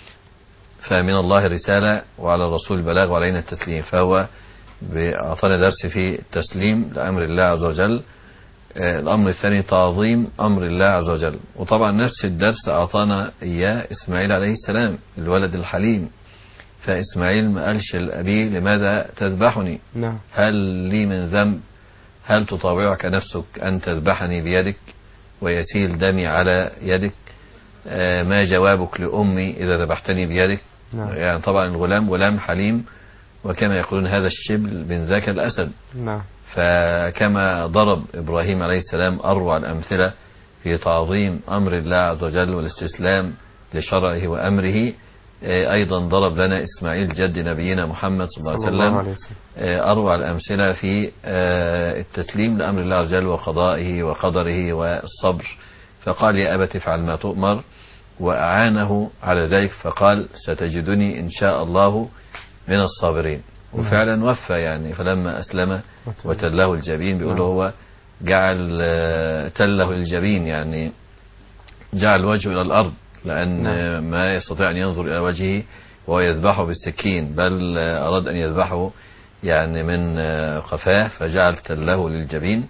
فمن الله الرسالة وعلى الرسول البلاغ وعلينا التسليم، فهو أعطانا درس في التسليم لأمر الله عز وجل. الأمر الثاني تعظيم أمر الله عز وجل. وطبعا نفس الدرس أعطانا إياه إسماعيل عليه السلام الولد الحليم. فإسماعيل ما قالش لأبيه لماذا تذبحني؟ نعم. هل لي من ذنب؟ هل تطاوعك نفسك أن تذبحني بيدك ويسيل دمي على يدك؟ آه ما جوابك لأمي إذا ذبحتني بيدك؟ نعم. يعني طبعا الغلام غلام حليم، وكما يقولون هذا الشبل من ذاك الأسد. نعم. فكما ضرب إبراهيم عليه السلام أروع الأمثلة في تعظيم أمر الله عز وجل والاستسلام لشرعه وأمره، أيضا ضرب لنا إسماعيل جد نبينا محمد صلى الله عليه وسلم أروع الأمثلة في التسليم لأمر الله عز وجل وقضائه وقدره والصبر. فقال يا أبت افعل ما تؤمر، وأعانه على ذلك فقال ستجدني إن شاء الله من الصابرين. وفعلا وفى يعني، فلما أسلم وتله الجبين بيقول هو جعل تله الجبين يعني جعل وجهه إلى الأرض، لأن نعم. ما يستطيع أن ينظر إلى وجهه وهو يذبحه بالسكين، بل أراد أن يذبحه يعني من قفاه فجعل تله للجبين.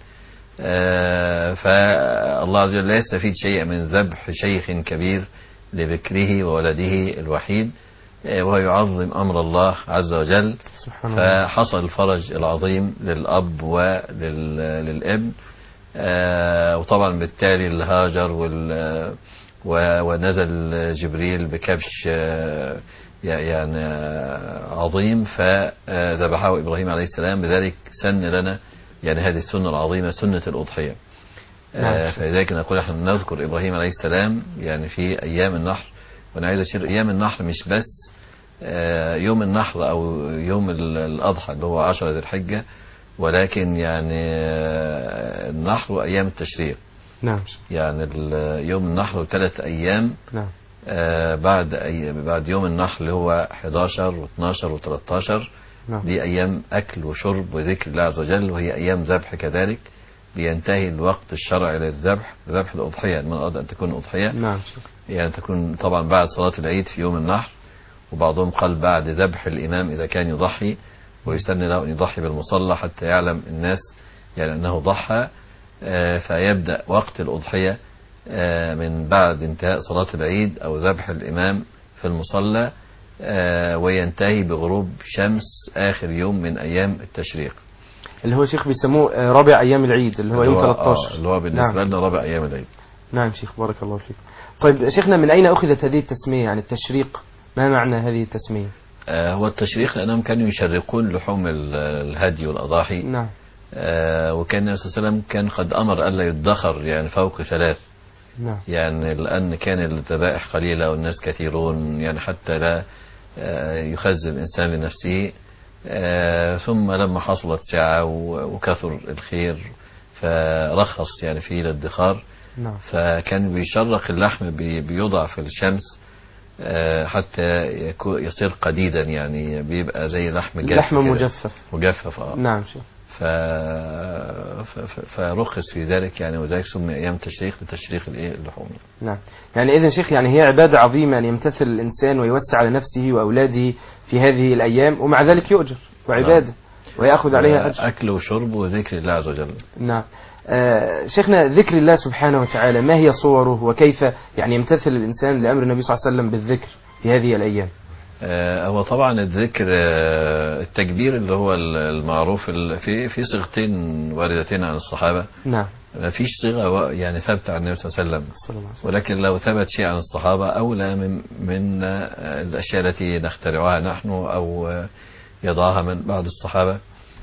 فالله عز وجل لا يستفيد شيء من ذبح شيخ كبير لذكره وولده الوحيد، وهو يعظم أمر الله عز وجل. فحصل الفرج العظيم للأب وللابن، وطبعا بالتالي الهاجر وال ونزل جبريل بكبش يعني عظيم فذبحه إبراهيم عليه السلام. بذلك سن لنا يعني هذه السنة العظيمة سنة الأضحية. فلذلك نقول احنا نذكر إبراهيم عليه السلام يعني في أيام النحر. وأنا عايز أشير أيام النحر مش بس يوم النحر أو يوم الأضحى اللي هو عشرة ذي الحجة، ولكن يعني النحر وأيام التشريق. نعم. يعني يوم النحر ثلاث أيام. نعم. آه بعد أي بعد يوم النحر اللي هو حداشر واثناشر وثلاثتاشر. نعم. دي أيام أكل وشرب وذكر الله عز وجل، وهي أيام ذبح كذلك. بينتهي الوقت الشرعي للذبح، ذبح الأضحية من أراد أن تكون أضحية. نعم. يعني تكون طبعا بعد صلاة العيد في يوم النحر، وبعضهم قال بعد ذبح الإمام إذا كان يضحي، ويسن له أن يضحي بالمصلى حتى يعلم الناس يعني أنه ضحى. آه فيبدأ وقت الأضحية آه من بعد انتهاء صلاة العيد أو ذبح الإمام في المصلى، آه وينتهي بغروب شمس آخر يوم من أيام التشريق، اللي هو شيخ بيسموه رابع أيام العيد اللي هو يوم ثلاثتاشر. آه اللي هو بالنسبة نعم. لنا رابع أيام العيد. نعم شيخ بارك الله فيك. طيب شيخنا من أين أخذت هذه التسمية يعني التشريق؟ ما معنى هذه التسمية؟ آه هو التشريق لأنهم كانوا يشرقون لحوم الهدي والأضاحي. نعم. آه وكان النبي صلى الله عليه وسلم كان قد أمر ألا يدخر يعني فوق ثلاث. نعم. يعني لأن كان الذبائح قليلة والناس كثيرون يعني حتى لا آه يخزن الإنسان لنفسه. آه ثم لما حصلت سعة وكثر الخير فرخص يعني في الادخار. نعم. فكان بيشرق اللحم بيوضع في الشمس آه حتى يصير قديدا يعني بيبقى زي لحم جاف لحم مجفف مجفف اه نعم شيخ. ف... ف... فرخص في ذلك يعني، وذلك سمي أيام التشريق لتشريق الايه اللحوم. نعم. يعني إذن شيخ يعني هي عبادة عظيمة أن يمتثل الإنسان ويوسع على نفسه وأولاده في هذه الأيام، ومع ذلك يؤجر وعبادة. نعم. ويأخذ عليها أجر. أكل وشرب وذكر الله عز وجل. نعم. آه شيخنا، ذكر الله سبحانه وتعالى ما هي صوره، وكيف يعني يمتثل الإنسان لأمر النبي صلى الله عليه وسلم بالذكر في هذه الأيام؟ آه هو طبعا الذكر آه التكبير اللي هو المعروف في في صيغتين واردتين عن الصحابة. نعم. ما فيش صيغة يعني ثابتة عن النبي صلى الله عليه وسلم، ولكن لو ثبت شيء عن الصحابة أولى من, من الأشياء التي نخترعها نحن أو يضعها من بعض الصحابة.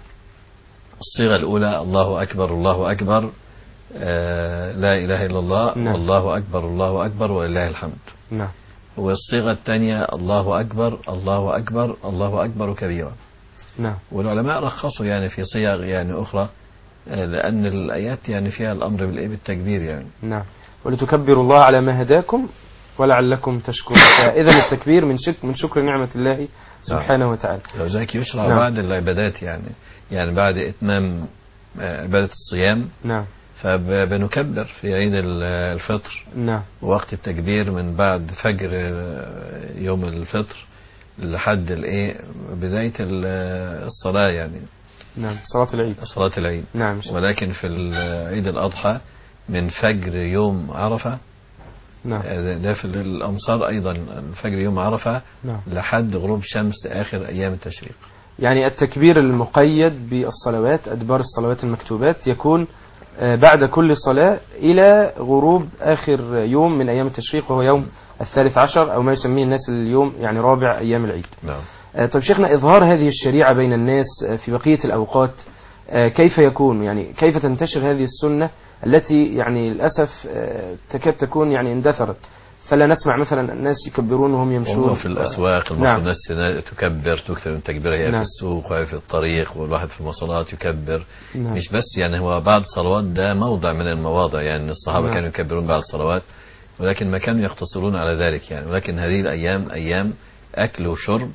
الصيغة الأولى الله أكبر الله أكبر، آه لا إله إلا الله. نعم. والله أكبر الله أكبر ولله الحمد. نعم. والصيغة الثانية الله أكبر الله أكبر الله أكبر كبيرا. نعم. والعلماء رخصوا يعني في صيغ يعني أخرى، لأن الآيات يعني فيها الأمر بالتكبير يعني. نعم. ولتكبروا الله على ما هداكم ولعلكم تشكرون. فإذا التكبير من شك من شكر نعمة الله سبحانه وتعالى. لو ذاك يشرع نعم. بعد العبادات يعني يعني بعد إتمام عبادة الصيام. نعم. فبنكبر في عيد الفطر. نعم. وقت التكبير من بعد فجر يوم الفطر لحد الايه بداية الصلاة يعني. نعم. صلاة العيد. صلاة العيد. نعم. ولكن في عيد الأضحى من فجر يوم عرفة. نعم. ده في الأمصار أيضا الفجر يوم عرفة. نعم. لحد غروب شمس آخر أيام التشريق. يعني التكبير المقيد بالصلوات أدبار الصلوات المكتوبات يكون بعد كل صلاة إلى غروب آخر يوم من أيام التشريق، وهو يوم الثالث عشر أو ما يسميه الناس اليوم يعني رابع أيام العيد. نعم. طيب شيخنا، إظهار هذه الشريعة بين الناس في بقية الأوقات كيف يكون؟ يعني كيف تنتشر هذه السنة التي يعني للأسف تكاد تكون يعني اندثرت، فلا نسمع مثلا الناس يكبرون وهم يمشون في الأسواق. المفروض نعم. الناس تكبر تكثر من تكبيرها هي. نعم. في السوق وفي الطريق والواحد في المواصلات يكبر. نعم. مش بس يعني هو بعد الصلوات ده موضع من المواضع يعني الصحابة. نعم. كانوا يكبرون بعد الصلوات، ولكن ما كانوا يقتصرون على ذلك يعني. ولكن هذه الأيام أيام أكل وشرب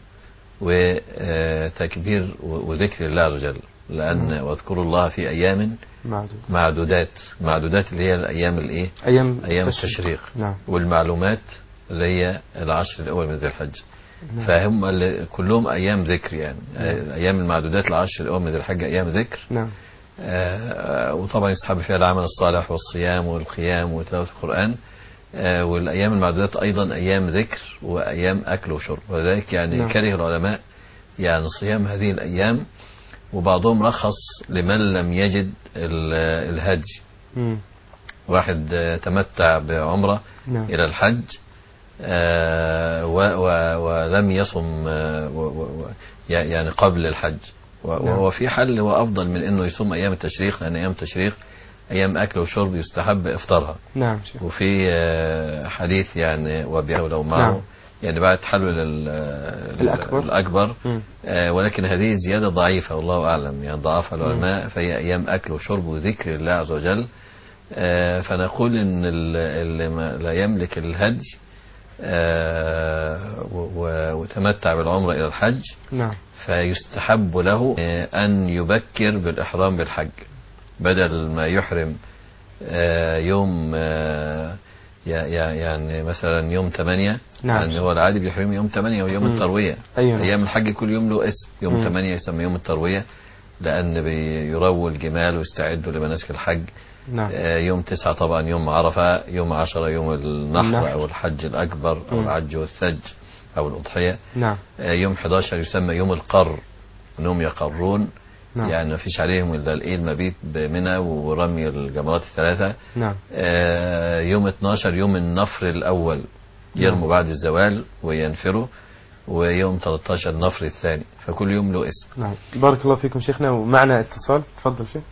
وتكبير وذكر الله عز وجل، لأن واذكروا الله في أيام معدودات. معدودات اللي هي الأيام الإيه؟ أيام, أيام التشريق. نعم. والمعلومات اللي هي العشر الأول من ذي الحج. نعم. فهم كلهم أيام ذكر يعني. نعم. أيام المعدودات العشر الأول من ذي الحج أيام ذكر. نعم. آه وطبعا يستحب فيها العمل الصالح والصيام والقيام وتلاوة القرآن. آه والأيام المعدودات أيضا أيام ذكر وأيام أكل وشرب، وذلك يعني. نعم. كره العلماء يعني صيام هذه الأيام، وبعضهم رخص لمن لم يجد الهدي. م. واحد تمتع بعمرة. نعم. إلى الحج آه و و ولم يصم آه و و يعني قبل الحج. وهو في حل هو أفضل من أنه يصوم أيام التشريق، لأن أيام التشريق أيام أكل وشرب يستحب إفطارها. نعم. وفي آه حديث يعني وبيعه لو معه. نعم. يعني بعد تحلل الأكبر, الأكبر. آه ولكن هذه زيادة ضعيفة والله أعلم يعني ضعفها العلماء. فهي أيام أكل وشرب وذكر الله عز وجل. آه فنقول إن اللي لا يملك الهدي آه وتمتع بالعمرة إلى الحج. نعم. فيستحب له آه أن يبكر بالإحرام بالحج، بدل ما يحرم آه يوم آه يعني مثلا يوم ثمانية. نعم. يعني هو العادي بيحرم يوم ثمانية ويوم م. التروية. أيوة. أيام الحج كل يوم له اسم. يوم م. ثمانية يسمى يوم التروية، لأن بيرووا الجمال ويستعدوا لمناسك الحج. نعم. آه يوم تسعة طبعا يوم عرفة. يوم عشرة يوم النحر, النحر. أو الحج الأكبر أو م. العج والثج أو الأضحية. نعم. آه يوم أحد عشر يسمى يوم القر، أنهم يقرون. نعم. يعني ما فيش عليهم إلا الإيه المبيت بمنى ورمي الجمرات الثلاثة. نعم. آه يوم اثناشر يوم النفر الأول، يرموا. نعم. بعد الزوال وينفروا. ويوم ثلاثة عشر النفر الثاني. فكل يوم له اسم. نعم. بارك الله فيكم شيخنا. ومعنا اتصال، تفضل شيخ.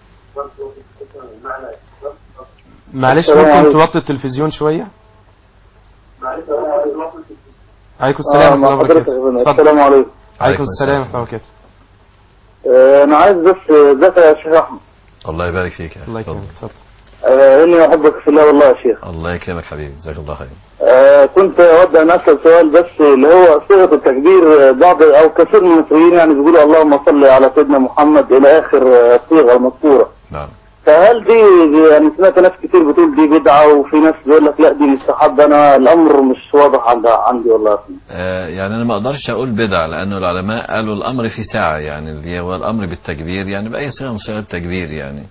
معلش ممكن توطي التلفزيون شوية؟ عليكم السلام ورحمة الله وبركاته. السلام عليكم. عليكم السلام ورحمة الله وبركاته. انا عايز بس ازيك يا شيخ احمد. الله يبارك فيك. الله يكرمك. اتفضل. آه اني احبك في الله والله يا شيخ. الله يكرمك حبيبي، جزاك الله خير. آه كنت اود ان اسال سؤال بس اللي هو صيغه التكبير. بعض او كثير من المصريين يعني بيقولوا اللهم صل على سيدنا محمد الى اخر الصيغه المذكوره. نعم. فهل دي يعني سمعت ناس كتير بتقول دي بدعه، وفي ناس بيقول لك لا دي مستحب. انا الامر مش واضح عندي والله. آه يعني انا ما اقدرش اقول بدعه، لانه العلماء قالوا الامر في ساعه، يعني اللي هو الامر بالتكبير يعني باي صيغه من صيغ التكبير يعني.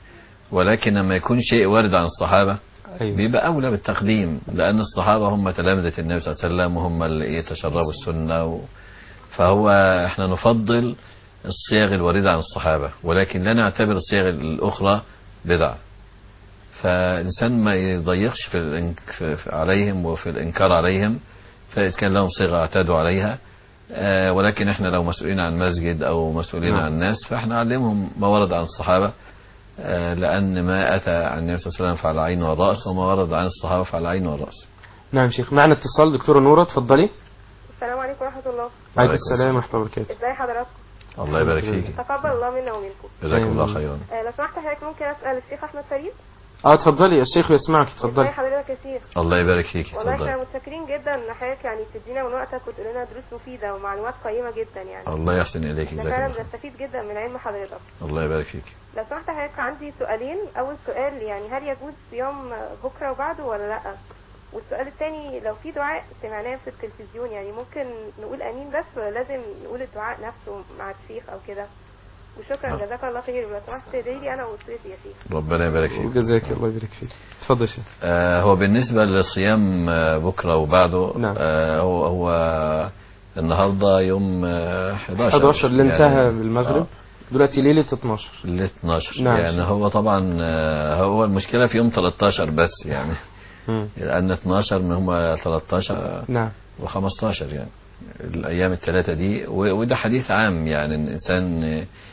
ولكن لما يكون شيء وارد عن الصحابة أيوة. بيبقى أولى بالتقديم، لأن الصحابة هم تلامذة النبي صلى الله عليه وسلم وهم اللي يتشربوا السنة و... فهو احنا نفضل الصيغ الواردة عن الصحابة، ولكن لا نعتبر الصيغ الأخرى بدعة. فالإنسان ما يضيقش في, الإنك... في عليهم وفي الإنكار عليهم، فإذا كان لهم صيغة اعتادوا عليها. آه ولكن احنا لو مسؤولين عن مسجد أو مسؤولين نعم. عن الناس فاحنا نعلمهم ما ورد عن الصحابة، آه لأن ما أتى عن النبي صلى الله عليه وسلم فعلى العين والرأس، وما ورد عن الصحابة فعلى العين والرأس. نعم شيخ، معنا اتصال. دكتورة نورة اتفضلي. السلام عليكم ورحمة الله. عليكم السلام ورحمة الله وبركاته. ازي حضراتكم؟ الله يبارك فيك. تقبل الله منا ومنكم. جزاكم الله خيرا. آه لو سمحت حضرتك ممكن اسال الشيخ احمد فريد؟ اه اتفضلي، الشيخ يسمعك، ازي اتفضلي. حضرتك يا شيخ؟ الله يبارك فيك. والله اتفضلي. احنا متشكرين جدا ان حضرتك يعني بتدينا من وقتك وتقول لنا دروس مفيده ومعلومات قيمه جدا يعني. الله يحسن اليك. احنا جزاك فعلا الله خير. بنستفيد جدا من علم حضرتك. الله يبارك فيك. لو سمحت حضرتك عندي سؤالين. اول سؤال يعني هل يجوز صيام بكره وبعده ولا لا؟ والسؤال الثاني لو في دعاء سمعناه في التلفزيون يعني ممكن نقول امين بس ولا لازم نقول الدعاء نفسه مع الشيخ او كده؟ وشكرا. آه. جزاك الله خير. ولو سمحت تدعي لي انا واسرتي يا شيخ. ربنا يبارك فيك. جزاك الله يبارك فيك. اتفضل شيخ. آه هو بالنسبة للصيام آه بكرة وبعده، نعم. آه هو هو النهارده يوم آه حداشر حداشر اللي انتهى يعني بالمغرب. آه دلوقتي ليلة اتناشر. ليلة اتناشر. نعم. يعني هو طبعا آه هو المشكلة في يوم تلتاشر بس يعني مم. لأن اتناشر من هم تلتاشر نعم. وخمستاشر يعني الأيام الثلاثة دي، و- وده حديث عام يعني إن الإنسان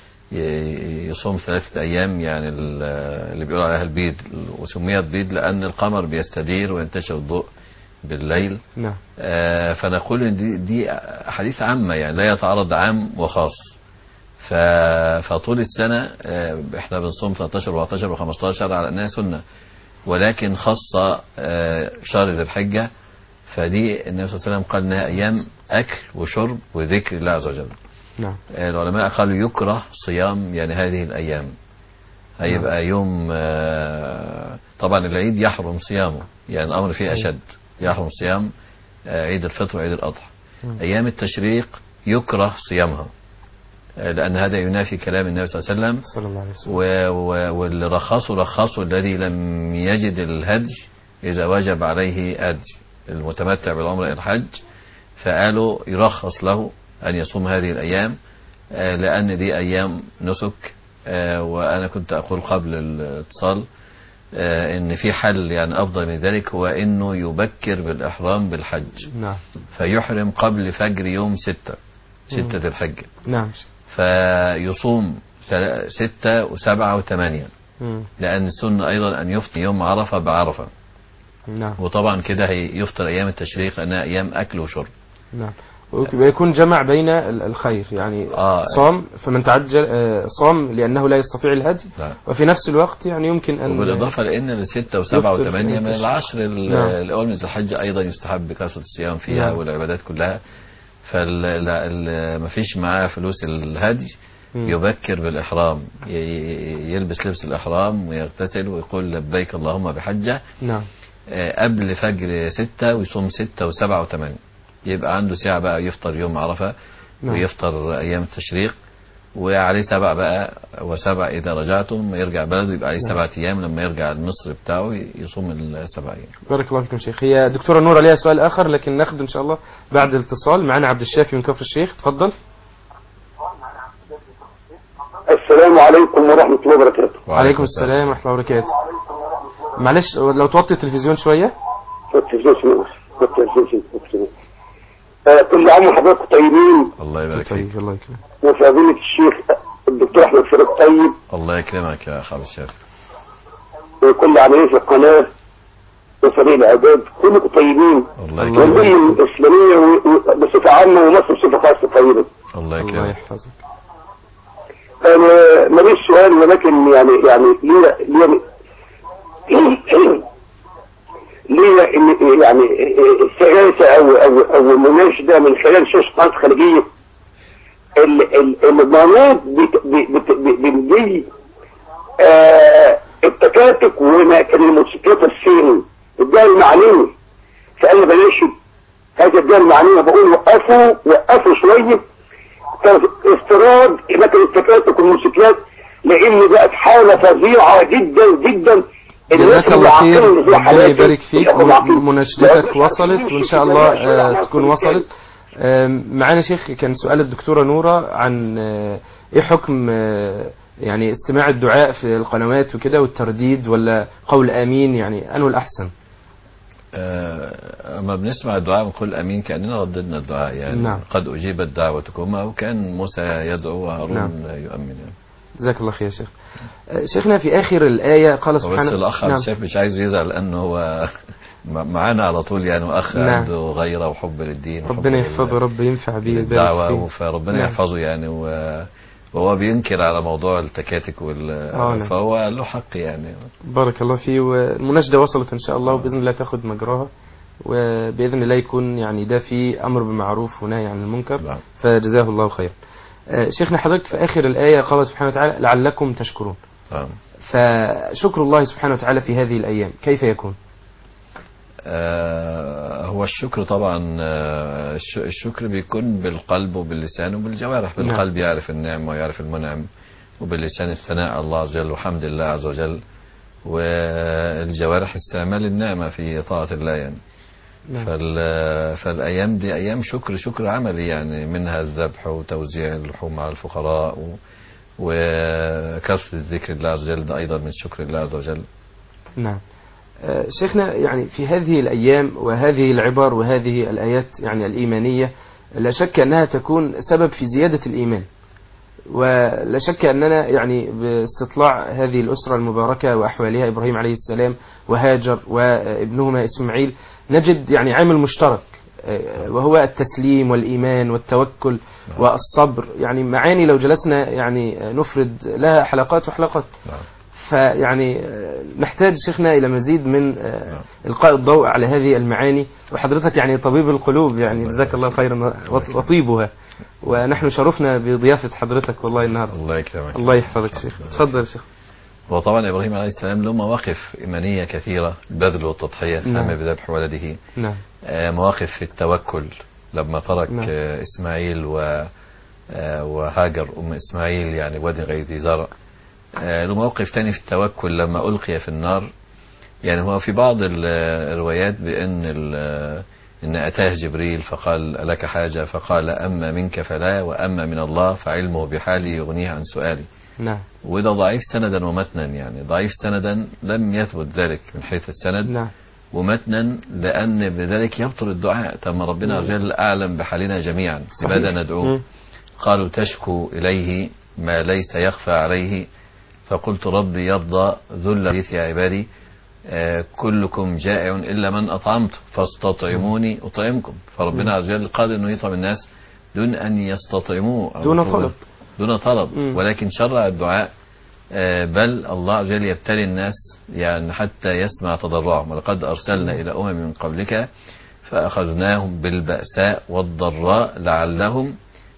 ي- يصوم ثلاثة أيام يعني ال- اللي بيقولوا عليها البيض، وسميت بيض لأن القمر بيستدير وينتشر الضوء بالليل. نعم. آه فنقول إن دي, دي حديث عامة يعني لا يتعارض عام وخاص. ف- فطول السنة آه احنا بنصوم تلتاشر واربعتاشر وخمستاشر على أنها سنة، ولكن خاصة آه شهر ذي الحجة فدي النبي صلى الله عليه وسلم قال انها ايام اكل وشرب وذكر الله عز وجل. نعم. العلماء قالوا يكره صيام يعني هذه الايام، هيبقى يوم آه طبعا العيد يحرم صيامه يعني الامر فيه اشد، يحرم صيام آه عيد الفطر وعيد الاضحى. ايام التشريق يكره صيامها آه لان هذا ينافي كلام النبي صلى الله عليه وسلم صلى الله عليه وسلم. و- و- واللي رخصوا رخصوا الذي لم يجد الهدي اذا وجب عليه هدي، المتمتع بالعمرة إلى الحج فقالوا يرخص له أن يصوم هذه الأيام آه لأن دي أيام نسك. آه وأنا كنت أقول قبل الاتصال آه إن في حل يعني أفضل من ذلك، هو إنه يبكر بالإحرام بالحج. نعم. فيحرم قبل فجر يوم ستة ستة الحج. نعم. فيصوم تل- ستة وسبعة وثمانية، مم. لأن السنة أيضا أن يفطر يوم عرفة بعرفة. نعم. وطبعا كده هيفطر ايام التشريق لانها ايام اكل وشرب. نعم. ويكون جمع بين ال- الخير يعني آه. صام فمن تعجل آه، صام لأنه لا يستطيع الهدي، نعم. وفي نفس الوقت يعني يمكن أن وبالاضافه لان الستة وسبعة يفطر وثمانية في من التشريق. العشر ال- نعم. الاول من ذي الحجه ايضا يستحب كثره الصيام فيها نعم. والعبادات كلها. فما فيش معاه فلوس الهدي مم. يبكر بالاحرام، ي- ي- يلبس لبس الاحرام ويغتسل ويقول لبيك اللهم بحجه نعم. آه، قبل فجر ستة ويصوم ستة وسبعة وثمانية، يبقى عنده ساعة بقى يفطر يوم عرفة نعم. ويفطر أيام التشريق، وعليه سبع بقى وسبع إذا رجعتم يرجع بلده يبقى عليه نعم. سبعة أيام لما يرجع المصر بتاعه يصوم السبع أيام. بارك الله فيكم شيخ. هي دكتورة نورة ليها سؤال آخر لكن ناخده إن شاء الله بعد الاتصال. معنا عبد الشافي من كفر الشيخ، تفضل. السلام عليكم ورحمة الله وبركاته. وعليكم السلام ورحمة الله وبركاته. معلش لو توطي التلفزيون شوية. كل عام وحضراتكم طيبين. الله يبارك فيك. طيب الله يكرمك. وفضيلة الشيخ الدكتور أحمد فريد طيب. الله يكرمك يا أخ عبد الشافي. وكل عاملين في القناة وفريق العباد كلكم طيبين. الله الله يكرمك. والأمة الإسلامية و- و- بصفة عامة ومصر بصفة خاصة طيبة. الله الله يكرمك. يحفظك. أنا ماليش سؤال ولكن يعني يعني ليه ليه ليه إن- يعني السياسة أو أو أو المناشدة من خلال شاشة قناة خارجية المناط بتدي التكاتك وما كان الموسيقات الصيني الدار المعنوي، فأنا بناشد هذا الدار المعنوي بقول وقفوا وقفوا شوية افتراض اماكن التكاتك والموسيقات لان بقت حاله فظيعه جدا جدا. جزاك الله خير، ربنا يبارك فيك. مناشدتك وصلت وان شاء الله آه تكون وصلت. آه معانا شيخ، كان سؤال الدكتورة نورة عن آه ايه حكم آه يعني استماع الدعاء في القنوات وكده والترديد، ولا قول امين، يعني انه الاحسن؟ اما بنسمع الدعاء بنقول امين كاننا رددنا الدعاء يعني. نعم. قد اجيبت دعوتكما، وكان موسى يدعو وهارون نعم. يؤمن يعني. جزاك الله خير يا شيخ. شيخنا في آخر الآية قال سبحانه، بس الأخ عبد الشافي مش عايز يزعل لأنه هو معانا على طول يعني، وأخ نعم. عنده غيرة وحب للدين، ربنا يحفظه، رب ينفع به الدعوة، فربنا نعم. يحفظه يعني. وهو بينكر على موضوع التكاتك وال نعم. فهو له حق يعني. بارك الله فيه. والمناشدة وصلت إن شاء الله، وبإذن الله تاخد مجراها، وبإذن الله يكون يعني ده في أمر بالمعروف ونهي عن المنكر نعم. فجزاه الله خير. شيخنا حضرتك في آخر الآية قال سبحانه وتعالى لعلكم تشكرون. نعم. فشكر الله سبحانه وتعالى في هذه الأيام كيف يكون؟ آه هو الشكر طبعا آه الشكر بيكون بالقلب وباللسان وبالجوارح. بالقلب نعم. يعرف النعم ويعرف المنعم، وباللسان الثناء على الله عز وجل وحمد الله عز وجل، والجوارح استعمال النعمة في طاعة الله يعني. نعم. فالأيام دي أيام شكر شكر عملي يعني، منها الذبح وتوزيع اللحوم على الفقراء و... وكثرة ذكر الله عز وجل، ده أيضا من شكر الله عز وجل. نعم. آه شيخنا يعني في هذه الأيام وهذه العبر وهذه الآيات يعني الإيمانية، لا شك أنها تكون سبب في زيادة الإيمان، ولا شك أننا يعني باستطلاع هذه الأسرة المباركة وأحوالها إبراهيم عليه السلام وهاجر وابنهما إسماعيل نجد يعني عامل مشترك، وهو التسليم والإيمان والتوكل والصبر. يعني معاني لو جلسنا يعني نفرد لها حلقات وحلقات. فيعني نحتاج شيخنا إلى مزيد من إلقاء الضوء على هذه المعاني، وحضرتك يعني طبيب القلوب يعني جزاك الله خيرا وطيبها، ونحن شرفنا بضيافة حضرتك والله النهارده. الله يكرمك. الله يحفظك شيخ. تفضل يا شيخ. وطبعا إبراهيم عليه السلام له مواقف إيمانية كثيرة، البذل والتضحية نعم. بذبح ولده نعم. مواقف في التوكل لما ترك نعم. إسماعيل و وهاجر أم إسماعيل يعني وادي غير ذي زرع. له موقف تاني في التوكل لما ألقي في النار. يعني هو في بعض الروايات بأن إن أتاه جبريل فقال لك حاجة، فقال أما منك فلا، وأما من الله فعلمه بحالي يغنيه عن سؤالي. نعم. وده ضعيف سندا ومتنا، يعني ضعيف سندا لم يثبت ذلك من حيث السند نعم. ومتنا لأن بذلك يبطل الدعاء. تم ربنا عز وجل أعلم بحالنا جميعا، لماذا ندعوه؟ قالوا تشكو إليه ما ليس يخفى عليه، فقلت ربي يرضى ذل يا عبادي، آه كلكم جائع إلا من أطعمت فاستطعموني أطعمكم. فربنا عز وجل قال أنه يطعم الناس دون أن يستطعموه دون طلب دون طلب ولكن شرع الدعاء. آه بل الله عز وجل يبتلي الناس يعني حتى يسمع تضرعهم، ولقد أرسلنا إلى أمم من قبلك فأخذناهم بالبأساء والضراء لعلهم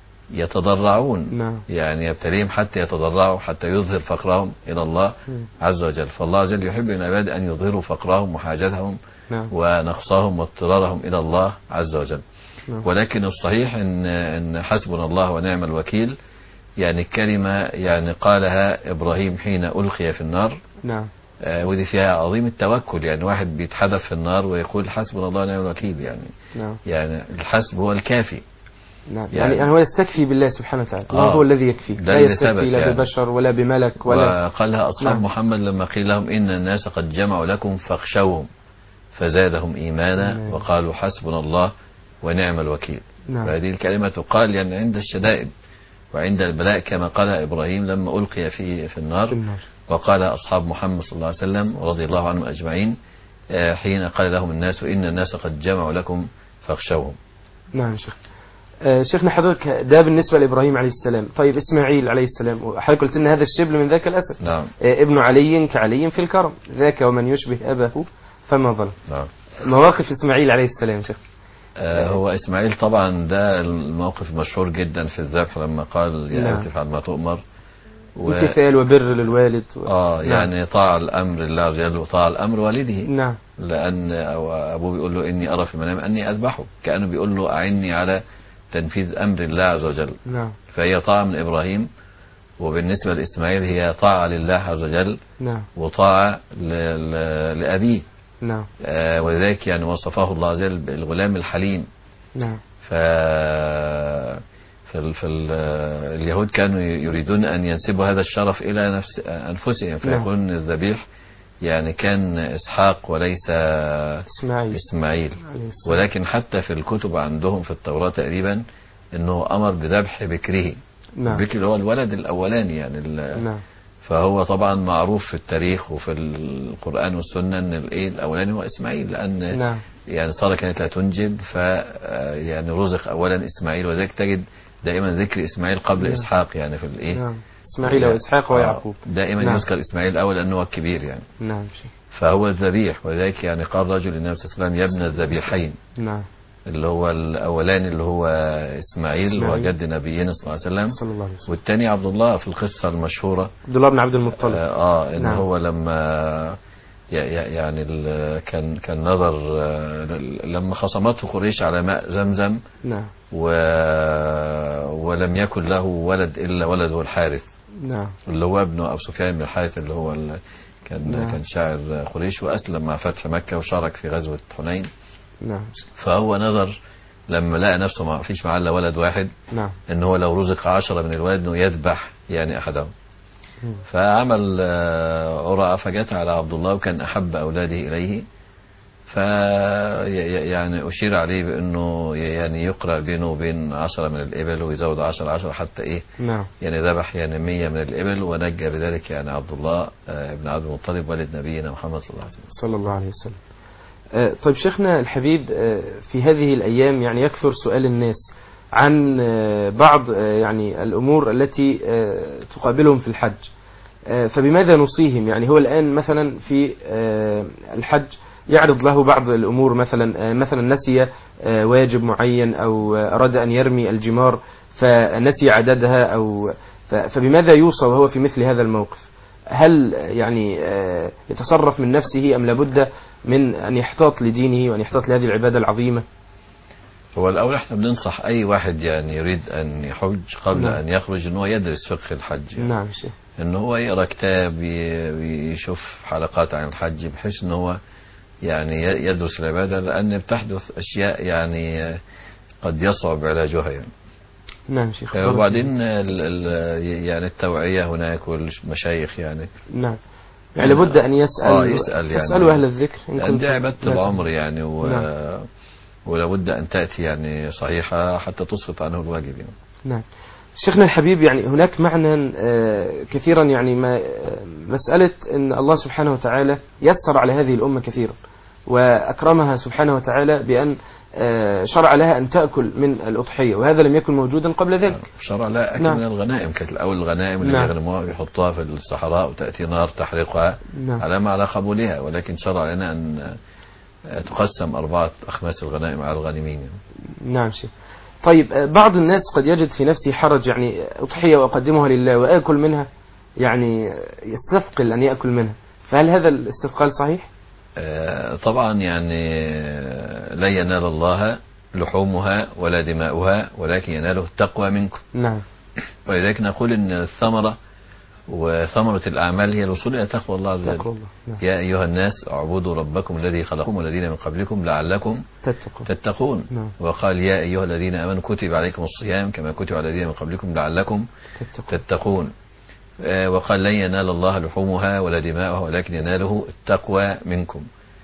يتضرعون. نعم. يعني يبتليهم حتى يتضرعوا، حتى يظهر فقرهم إلى الله عز وجل. فالله عز وجل يحب من العباد أن يظهروا فقرهم وحاجتهم نعم. ونقصهم واضطرارهم إلى الله عز وجل. نعم. ولكن الصحيح إن, إن حسبنا الله ونعم الوكيل يعني كلمة يعني قالها إبراهيم حين ألقي في النار. نعم. آه ودي فيها عظيم التوكل، يعني واحد بيتحدث في النار ويقول حسبنا الله ونعم الوكيل. يعني نعم. يعني الحسب هو الكافي. نعم. يعني, يعني هو يستكفي بالله سبحانه وتعالى. آه هو الذي يكفي، لا يستكفي لا يعني. ببشر ولا بملك ولا. وقالها أصحاب نعم. محمد لما قيل لهم إن الناس قد جمعوا لكم فاخشوهم فزادهم إيمانا نعم. وقالوا حسبنا الله ونعم الوكيل. نعم. فهذه الكلمة تقال يعني عند الشدائد وعند البلاء، كما قال إبراهيم لما ألقي في في النار, في النار. وقال أصحاب محمد صلى الله عليه وسلم رضي الله عنهم أجمعين حين قال لهم الناس إن الناس قد جمعوا لكم فاخشوهم. نعم شيخ. آه شيخنا حضرتك ده بالنسبة لإبراهيم عليه السلام. طيب إسماعيل عليه السلام، حضرتك قلت إن هذا الشبل من ذاك الأسد. نعم. آه ابن علي كعلي في الكرم، ذاك ومن يشبه أباه فما ظلم. نعم. مواقف إسماعيل عليه السلام شيخ. آه هو إسماعيل طبعا ده الموقف المشهور جدا في الذبح لما قال يا أبت افعل ما تؤمر، و... امتثال وبر للوالد و... اه يعني نعم. طاع الأمر الله عز وجل وطاع الأمر والده. نعم. لأن أبوه بيقول له إني أرى في المنام أني أذبحه، كأنه بيقول له أعني على تنفيذ أمر الله عز وجل. نعم. فهي طاعة من إبراهيم، وبالنسبة لإسماعيل هي طاعة لله عز وجل نعم وطاعة ل- ل- لأبيه. نعم آه، ولذلك يعني وصفه الله عز وجل بالغلام الحليم. نعم ف فال... فال... اليهود كانوا يريدون أن ينسبوا هذا الشرف إلى نفس أنفسهم، فيكون الذبيح يعني كان إسحاق وليس إسماعيل إسماعيل. عليه السلام. ولكن حتى في الكتب عندهم في التوراة تقريبا أنه أمر بذبح بكره. نعم البكر هو الولد الأولاني يعني ال... نعم فهو طبعا معروف في التاريخ وفي القرآن والسنة أن الإيه الأولاني هو إسماعيل، لأن نعم يعني سارة كانت لا تنجب، ف يعني رزق أولا إسماعيل، وذلك تجد دائما ذكر إسماعيل قبل نعم. إسحاق يعني في الإيه. نعم إسماعيل وإسحاق ويعقوب. دائما نعم. يذكر إسماعيل الأول لأنه هو الكبير يعني. نعم فهو الذبيح، ولذلك يعني قال رجل للنبي صلى الله عليه وسلم يا ابن الذبيحين، نعم اللي هو الأولاني اللي هو إسماعيل, إسماعيل. وهو جد نبينا صلى الله عليه وسلم، صلى الله عليه وسلم. والثاني عبد الله في القصة المشهورة عبد الله بن عبد المطلب. آه, آه إن نعم. هو لما ي- ي- يعني ال- كان كان نظر آه، لما خصمته قريش على ماء زمزم نعم و ولم يكن له ولد إلا ولده الحارث، نعم اللي هو ابنه أبو سفيان بن الحارث، اللي هو ال- كان نعم. كان شاعر قريش، وأسلم مع فتح مكة وشارك في غزوة حنين. نعم فهو نظر لما لقى نفسه ما فيش معاه الا ولد واحد، نعم ان هو لو رزق عشرة من الولد انه يذبح يعني احدهم. مم. فعمل آه، قرعة فجت على عبد الله، وكان احب اولاده اليه، ف يعني اشير عليه بانه يعني يقرأ بينه وبين عشرة من الابل ويزود عشرة عشرة حتى ايه نعم يعني ذبح يعني مية من الابل، ونجى بذلك يعني عبد الله آه، ابن عبد المطلب والد نبينا محمد صلى الله عليه وسلم. صلى الله عليه وسلم. آه، طيب شيخنا الحبيب، آه، في هذه الأيام يعني يكثر سؤال الناس عن آه، بعض آه، يعني الأمور التي آه، تقابلهم في الحج، آه، فبماذا نوصيهم؟ يعني هو الآن مثلا في آه، الحج يعرض له بعض الأمور، مثلا آه، مثلا نسي آه، واجب معين، أو آه، أراد أن يرمي الجمار فنسي عددها، أو ف- فبماذا يوصى وهو في مثل هذا الموقف؟ هل يعني آه، يتصرف من نفسه، أم لابد من أن يحتاط لدينه وأن يحتاط لهذه العبادة العظيمة؟ هو الأول احنا بننصح أي واحد يعني يريد أن يحج قبل نعم. أن يخرج أن هو يدرس فقه الحج يعني. نعم شيخ. أن هو يقرأ كتاب، ي- يشوف حلقات عن الحج، بحيث أن هو يعني ي- يدرس العبادة، لأن بتحدث أشياء يعني قد يصعب علاجها يعني. نعم شيخ. وبعدين ال ال يعني التوعية هناك والمشايخ يعني. نعم يعني لابد أن يسأل. آه يسأل يعني. يسألوا أهل الذكر إن لأن كنتم دي عبادة لا العمر تعلمون. يعني و... نعم. ولابد أن تأتي يعني صحيحة حتى تسقط عنه الواجب يعني. نعم شيخنا الحبيب، يعني هناك معنى آه، كثيرا يعني ما آه، مسألة أن الله سبحانه وتعالى يسر على هذه الأمة كثيرا، وأكرمها سبحانه وتعالى بأن آه، شرع لها أن تأكل من الأضحية، وهذا لم يكن موجودا قبل ذلك. شرع لا أكل نعم. من الغنائم، كانت الأول الغنائم اللي نعم. يغنموها ويحطوها في الصحراء وتأتي نار تحرقها نعم. علامة على قبولها، ولكن شرع لنا أن تقسم أربعة أخماس الغنائم على الغانمين يعني. نعم شيخ. طيب آه، بعض الناس قد يجد في نفسه حرج، يعني أضحية وأقدمها لله وآكل منها، يعني يستثقل أن يأكل منها، فهل هذا الاستثقال صحيح؟ آه، طبعا يعني لا ينال الله لحومها ولا دماؤها، ولكن يناله التقوى منكم. نعم. ولذلك نقول ان الثمرة وثمرة الأعمال هي الوصول إلى تقوى الله عز وجل. تقوى الله. نعم. يا أيها الناس اعبدوا ربكم الذي خلقكم والذين من قبلكم لعلكم تتقون. تتقون. نعم. وقال يا أيها الذين آمنوا كتب عليكم الصيام كما كتب على الذين من قبلكم لعلكم تتقون. تتقون. آه، وقال لن ينال الله لحومها ولا دماؤها ولكن يناله التقوى منكم.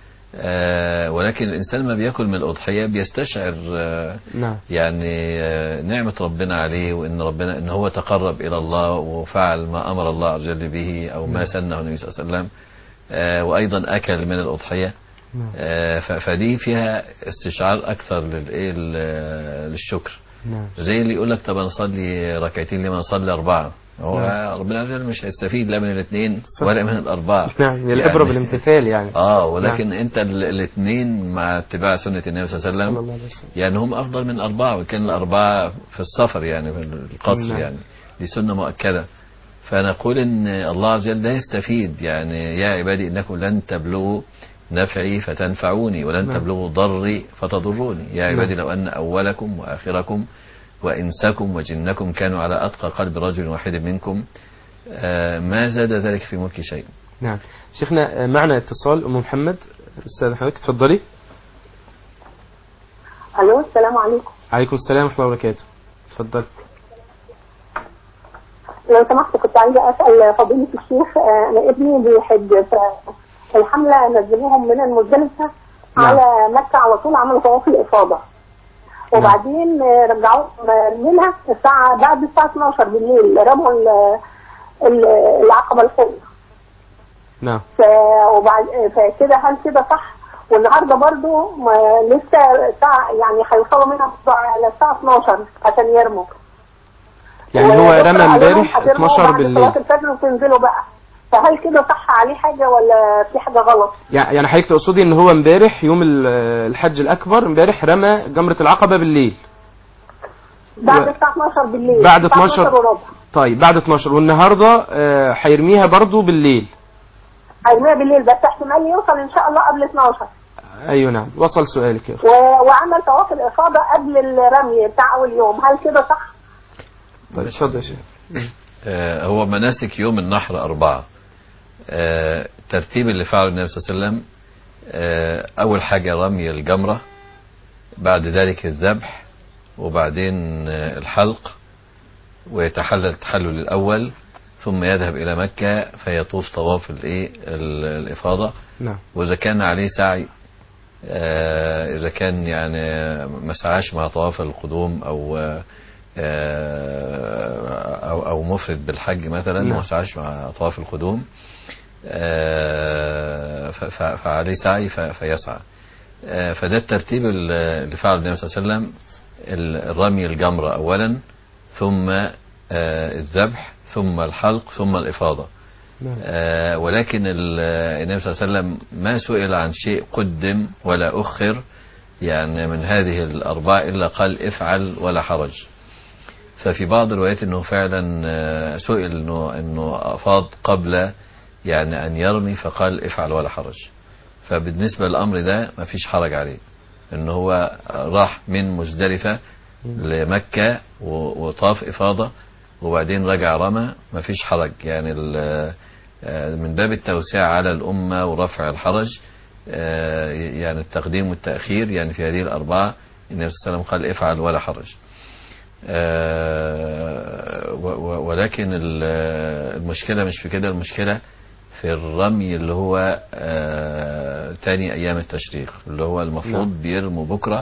آه، ولكن الإنسان ما بيأكل من الأضحية بيستشعر آه، نعم. يعني آه، نعمة ربنا عليه، وإن ربنا إن هو تقرب إلى الله وفعل ما أمر الله عز وجل به أو ما سنه النبي صلى الله عليه وسلم، آه، وأيضا أكل من الأضحية. نعم. آه، ف- فدي فيها استشعار أكثر للإيه ال- للشكر. نعم. زي اللي يقول لك طب أنا أصلي ركعتين لما نصلي أربعة، هو نعم. ربنا عز وجل مش هيستفيد لا من الاثنين صح. ولا من الأربعة. نعم العبرة يعني بالامتثال يعني. اه ولكن نعم. انت الاثنين مع اتباع سنة النبي صلى الله عليه صلى وسلم الله عليه وسلم. يعني هم افضل من اربعة، وكان الاربعة في السفر يعني في القصر نعم. يعني دي سنة مؤكدة. فنقول ان الله عز وجل لا يستفيد، يعني يا عبادي انكم لن تبلغوا نفعي فتنفعوني ولن نعم. تبلغوا ضري فتضروني. يا عبادي نعم. لو ان اولكم واخركم وإنسكم وجنكم كانوا على أتقى قلب رجل واحد منكم ما زاد ذلك في ملك شيء. نعم شيخنا معنا اتصال أم محمد. أستاذ حضرتك تفضلي. الو السلام عليكم. عليكم السلام ورحمة الله وبركاته. تفضل. لو سمحت كنت عايزة أسأل فضيلة الشيخ، أنا ابني بيحج، فالحملة نزلوهم من المزدلفة نعم. على مكة على طول، عملوا طواف الإفاضة وبعدين رجعوهم منها الساعة بعد الساعة اثناشر بالليل، رموا العقبة الفوق. نعم. وبعد فكده هل كده صح؟ والنهارده برضو لسه ساعة يعني هيوصلوا منها على الساعة اثناشر عشان يرموا. يعني هو رمى امبارح اتناشر بالليل. بعد صلاة الفجر وتنزلوا بقى، فهل كده صح عليه حاجة ولا في حاجة غلط؟ يعني حضرتك تقصدي ان هو امبارح يوم الحج الاكبر امبارح رمى جمرة العقبة بالليل بعد الساعة اثناشر بالليل، بعد اتناشر, اتناشر وربع. طيب بعد اتناشر، والنهاردة هيرميها برضو بالليل. هيرميها بالليل بس احتمال يوصل ان شاء الله قبل اتناشر. ايوه نعم وصل سؤالك يا اخي. وعمل طواف الافاضة قبل الرمي بتاع اول يوم، هل كده صح؟ طيب اتفضل يا شيخ. آه هو مناسك يوم النحر أربعة. آه ترتيب اللي فعله النبي صلى الله عليه وسلم، آه أول حاجة رمي الجمرة، بعد ذلك الذبح، وبعدين آه الحلق، ويتحلل التحلل الأول، ثم يذهب إلى مكة فيطوف طواف الإيه الإفاضة. نعم. وإذا كان عليه سعي، آه إذا كان يعني ما سعاش مع طواف القدوم أو أو أو مفرد بالحج مثلا، نعم. ما سعاش مع طواف القدوم، فعليه سعي فيسعى. فده الترتيب اللي فعله النبي صلى الله عليه وسلم، الرمي الجمرة أولا، ثم الذبح، ثم الحلق، ثم الإفاضة. نعم. ولكن النبي صلى الله عليه وسلم ما سئل عن شيء قدم ولا أخر يعني من هذه الأربعة إلا قال افعل ولا حرج. ففي بعض الروايات انه فعلا سئل انه انه افاض قبل يعني ان يرمي فقال افعل ولا حرج. فبالنسبه للامر ده ما فيش حرج عليه، انه هو راح من مزدلفه لمكه وطاف افاضه وبعدين رجع رمى، ما فيش حرج يعني من باب التوسعه على الامه ورفع الحرج، يعني التقديم والتاخير يعني في هذه الاربعه النبي صلى الله عليه وسلم قال افعل ولا حرج. آه ولكن المشكلة مش في كده، المشكلة في الرمي اللي هو آه تاني أيام التشريق، اللي هو المفروض نعم. بيرموا بكرة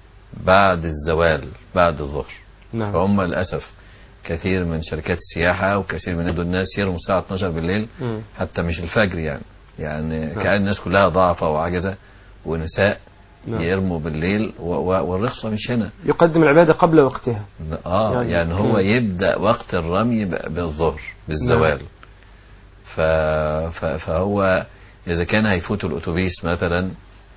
بعد الزوال بعد الظهر. نعم. فهم للأسف كثير من شركات السياحة وكثير من الناس يرموا الساعة اتناشر بالليل م. حتى مش الفجر يعني يعني نعم. كأن الناس كلها ضعفة وعجزة ونساء نعم. يرموا بالليل والرخصة مش هنا. يقدم العبادة قبل وقتها. اه يعني, يعني هو م. يبدأ وقت الرمي بالظهر بالزوال. نعم. ف... ف... فهو إذا كان هيفوت الأتوبيس مثلا،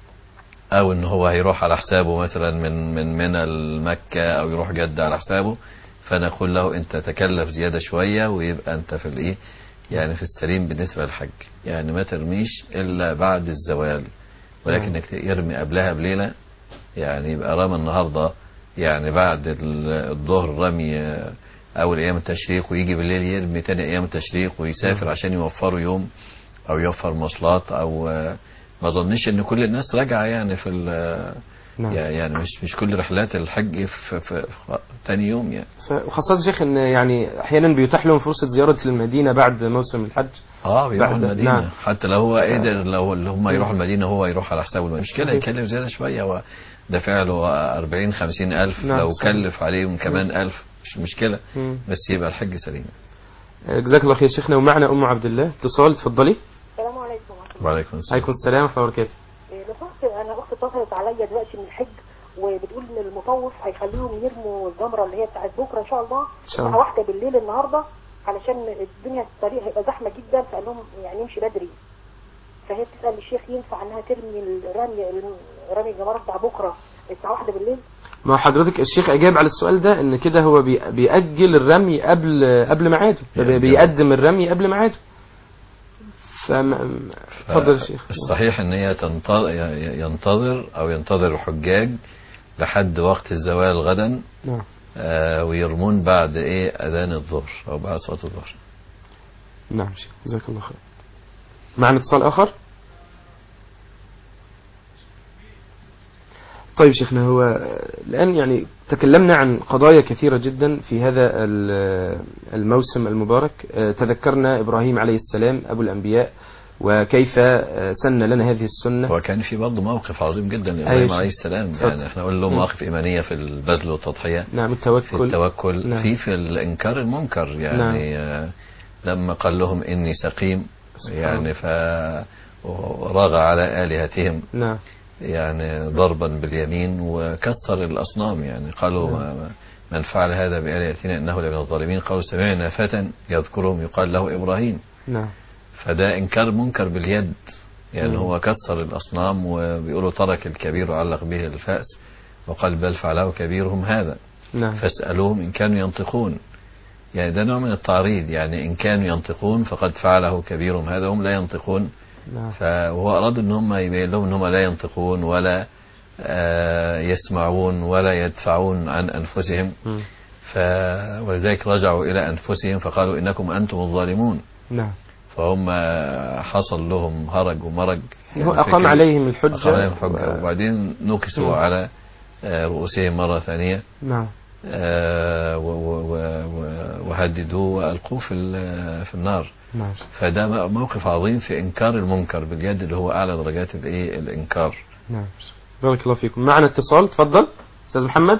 أو إن هو هيروح على حسابه مثلا من من من المكة أو يروح جدة على حسابه، فنقول له أنت تكلف زيادة شوية ويبقى أنت في الإيه يعني في السليم بالنسبة للحج، يعني ما ترميش إلا بعد الزوال، ولكنك يرمي قبلها بليلة، يعني يبقى رمى النهاردة يعني بعد الظهر رمي أول أيام التشريق، ويجي بالليل يرمي تاني أيام التشريق ويسافر عشان يوفروا يوم أو يوفر مواصلات، أو ما ظنش إن كل الناس راجعة يعني في نعم. يعني مش مش كل رحلات الحج في, في, في تاني يوم يعني. وخاصة شيخ إن يعني أحيانا بيتاح لهم فرصة زيارة المدينة بعد موسم الحج. اه بيروحوا المدينة نعم. حتى لو هو قدر لو اللي هم يروحوا المدينة هو يروح على حسابه، مش كده يكلف زيادة شوية، هو دافع له أربعين خمسين ألف نعم. لو صحيح. كلف عليهم كمان مم. ألف مش مشكلة مم. بس يبقى الحج سليم. جزاك الله خير شيخنا. ومعنا أم عبد الله اتصال، تفضلي. السلام عليكم. وعليكم السلام. عليكم السلام ورحمة الله وبركاته. انا اختي اتصلت عليا دلوقتي من الحج وبتقول ان المطوف هيخليهم يرموا الجمره اللي هي بتاعت بكره ان شاء الله الساعه واحدة بالليل النهارده، علشان الدنيا الطريق هيبقى زحمه جدا، فقال لهم يعني يمشي بدري. فهي بتسال الشيخ ينفع انها ترمي الرمي رمي الجمره بتاع بكره الساعه واحدة بالليل؟ ما حضرتك الشيخ اجاب على السؤال ده ان كده هو بيأجل الرمي قبل قبل ميعاده، بيقدم الرمي قبل ميعاده. اتفضل يا شيخ. الصحيح ان هي ينتظر او ينتظر الحجاج لحد وقت الزوال غدا، نعم. آه ويرمون بعد ايه اذان الظهر او بعد صلاة الظهر. نعم شيخ جزاك الله خير. معنا اتصال اخر. طيب شيخنا، هو الآن يعني تكلمنا عن قضايا كثيرة جدا في هذا الموسم المبارك. تذكرنا إبراهيم عليه السلام أبو الأنبياء وكيف سن لنا هذه السنة. وكان في برضه موقف عظيم جدا لإبراهيم عليه السلام، يعني احنا قلنا له مواقف إيمانية في البذل والتضحية. نعم التوكل. في التوكل. نعم. في في الإنكار المنكر يعني. نعم. لما قال لهم إني سقيم يعني فرغى على آلهتهم. نعم. يعني ضربا باليمين وكسر الأصنام. يعني قالوا نعم. من فعل هذا بآلهتنا إنه لمن الظالمين. قالوا سمعنا فتى يذكرهم يقال له إبراهيم. نعم. فده إنكار منكر باليد، يعني مم. هو كسر الأصنام وبيقولوا ترك الكبير وعلق به الفأس وقال بل فعله كبيرهم هذا. نعم. فاسألوهم إن كانوا ينطقون. يعني ده نوع من التعريض، يعني إن كانوا ينطقون فقد فعله كبيرهم هذا، هم لا ينطقون. نعم. فهو أراد أن هم يبين لهم أن هم لا ينطقون ولا آه يسمعون ولا يدفعون عن أنفسهم. ف... ولذلك رجعوا إلى أنفسهم فقالوا إنكم أنتم الظالمون. نعم. فهم حصل لهم هرج ومرج. يعني هو أقام عليهم الحجة, أقام عليهم الحجة و... وبعدين نكسوا نعم. على رؤوسهم مرة ثانية. نعم. آه و... و... و... وهددوا وألقوه في, ال... في النار. نعم. فده موقف عظيم في إنكار المنكر باليد اللي هو أعلى درجات الإيه الإنكار. نعم. بارك الله فيكم. معنا اتصال، تفضل أستاذ محمد.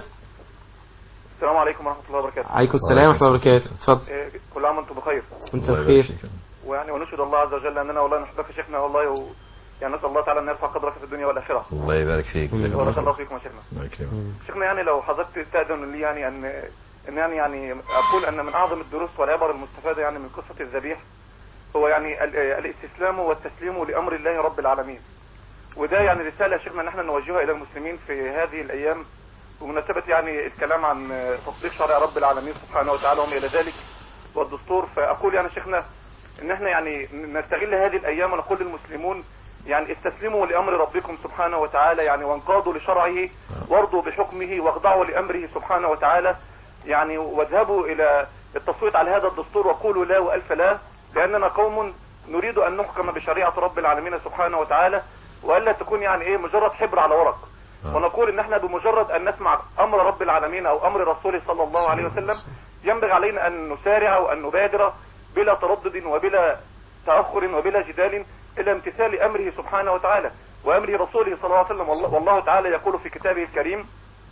السلام عليكم ورحمة الله وبركاته. عليكم السلام ورحمة الله وبركاته. تفضل. إيه كل عام وانتم بخير. وانت بخير. ويعني ونشهد الله عز وجل أننا والله نحبك يا شيخنا والله، و... يعني نسأل الله تعالى أن يرفع قدرك في الدنيا والآخرة. الله يبارك فيك. بارك الله فيكم يا شيخنا. الله يكرمك. شيخنا يعني لو حضرتك تستأذن لي يعني أن أن يعني يعني أقول أن من أعظم الدروس والعبر المستفادة يعني من قصة الذبيح هو يعني الاستسلام والتسليم لأمر الله رب العالمين. وده يعني رسالة يا شيخنا نحن نوجهها إلى المسلمين في هذه الأيام بمناسبة يعني الكلام عن تطبيق شرع رب العالمين سبحانه وتعالى وما إلى ذلك والدستور. فأقول يعني شيخنا إن احنا يعني نستغل هذه الأيام ونقول للمسلمون يعني استسلموا لأمر ربكم سبحانه وتعالى يعني وانقادوا لشرعه وارضوا بحكمه واخضعوا لأمره سبحانه وتعالى يعني واذهبوا إلى التصويت على هذا الدستور وقولوا لا وألف لا، لأننا قوم نريد أن نحكم بشريعة رب العالمين سبحانه وتعالى وألا تكون يعني إيه مجرد حبر على ورق. ونقول إن احنا بمجرد أن نسمع أمر رب العالمين أو أمر رسوله صلى الله عليه وسلم ينبغي علينا أن نسارع وأن نبادر بلا تردد وبلا تأخر وبلا جدال إلى امتثال أمره سبحانه وتعالى وأمر رسوله صلى الله عليه وسلم. والله, والله تعالى يقول في كتابه الكريم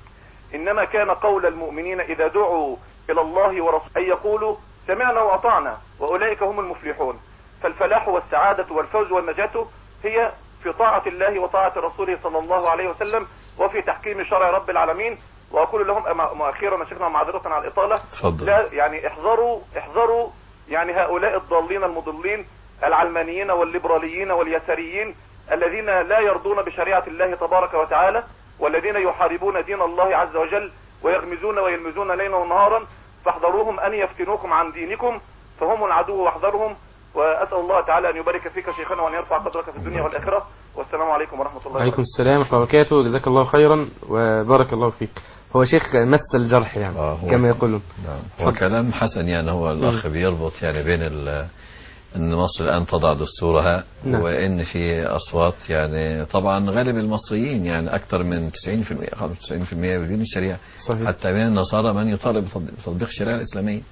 إنما كان قول المؤمنين إذا دعوا إلى الله ورسوله أن يقولوا سمعنا وأطعنا وأولئك هم المفلحون. فالفلاح والسعادة والفوز والنجاة هي في طاعة الله وطاعة رسوله صلى الله عليه وسلم وفي تحكيم شرع رب العالمين. وأقول لهم مؤخرا شيخنا معذرة على الإطالة لا يعني احذروا احذروا يعني هؤلاء الضالين المضلين العلمانيين والليبراليين واليساريين الذين لا يرضون بشريعة الله تبارك وتعالى والذين يحاربون دين الله عز وجل ويغمزون ويلمزون ليلا ونهارا. فاحذروهم أن يفتنوكم عن دينكم فهم العدو واحذرهم. وأسأل الله تعالى أن يبارك فيك شيخنا وأن يرفع قدرك في الدنيا والآخرة. والسلام عليكم ورحمة الله وبركاته. عليكم السلام ورحمة الله وبركاته. جزاك الله خيرا وبارك الله فيك. هو شيخ مس الجرح يعني آه كما يقولون. نعم. هو كلام حسن يعني. هو الأخ بيربط يعني بين ال أن مصر الآن تضع دستورها نعم. وإن في أصوات يعني طبعا غالب المصريين يعني أكثر من تسعين بالمئة خمسة وتسعين بالمئة يريدون الشريعة. صحيح. حتى من النصارى من يطالب بتطبيق الشريعة الإسلامية.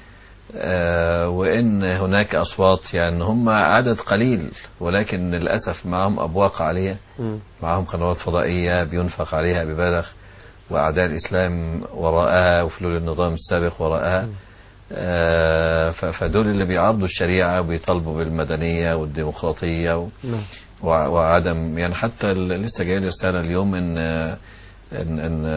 آه وإن هناك أصوات يعني هم عدد قليل ولكن للأسف معهم أبواق عالية م. معهم قنوات فضائية بينفق عليها ببالغ وأعداء الإسلام وراءها وفلول النظام السابق وراءها. آه فدول اللي بيعارضوا الشريعة وبيطالبوا بالمدنية والديمقراطية و... وعدم يعني حتى لسه جاي لي رسالة اليوم إن إن, إن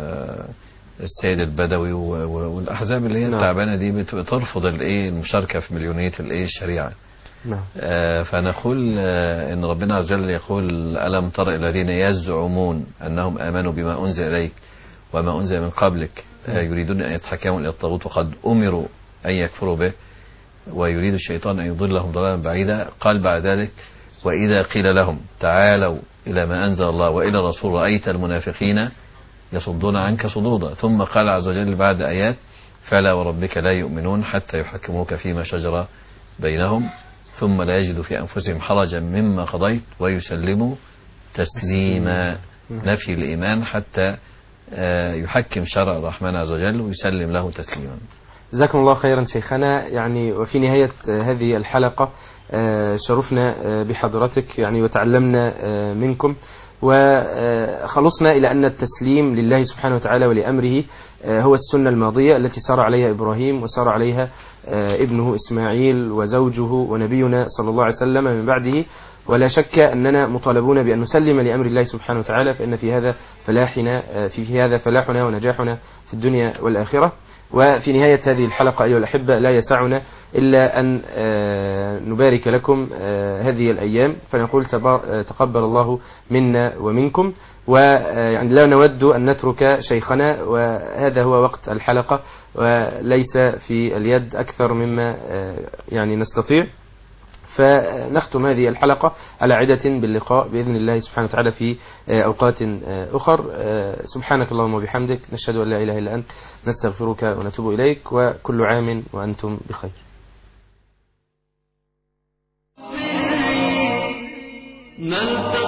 السيد البدوي والأحزاب اللي هي التعبانة دي بترفض الايه المشاركة في مليونية الايه الشريعة. نعم. آه فنقول آه إن ربنا عز وجل يقول ألم تر إلى الذين يزعمون أنهم آمنوا بما أنزل إليك وما أنزل من قبلك آه يريدون أن يتحكموا إلى الطاغوت وقد أمروا أن يكفروا به ويريد الشيطان أن يضلهم ضلالا بعيدا. قال بعد ذلك وإذا قيل لهم تعالوا إلى ما أنزل الله وإلى الرسول رأيت المنافقين يصدون عنك صدودا. ثم قال عز وجل بعد آيات فلا وربك لا يؤمنون حتى يحكموك فيما شجر بينهم ثم لا يجدوا في أنفسهم حرجا مما قضيت ويسلموا تسليما. نفي الإيمان حتى يحكم شرع الرحمن عز وجل ويسلم له تسليما. جزاكم الله خيرا شيخنا. يعني وفي نهاية هذه الحلقة شرفنا بحضرتك يعني وتعلمنا منكم وخلصنا إلى أن التسليم لله سبحانه وتعالى ولأمره هو السنة الماضية التي سار عليها إبراهيم وسار عليها ابنه إسماعيل وزوجه ونبينا صلى الله عليه وسلم من بعده. ولا شك أننا مطالبون بأن نسلم لأمر الله سبحانه وتعالى فإن في هذا فلاحنا في هذا فلاحنا ونجاحنا في الدنيا والآخرة. وفي نهاية هذه الحلقة أيها الأحبة لا يسعنا إلا أن نبارك لكم هذه الأيام فنقول تقبل الله منا ومنكم. ويعني لا نود أن نترك شيخنا وهذا هو وقت الحلقة وليس في اليد أكثر مما يعني نستطيع. فنختم هذه الحلقة على عدة باللقاء بإذن الله سبحانه وتعالى في أوقات أخر. سبحانك اللهم وبحمدك نشهد أن لا إله إلا أنت نستغفرك ونتوب إليك وكل عام وأنتم بخير.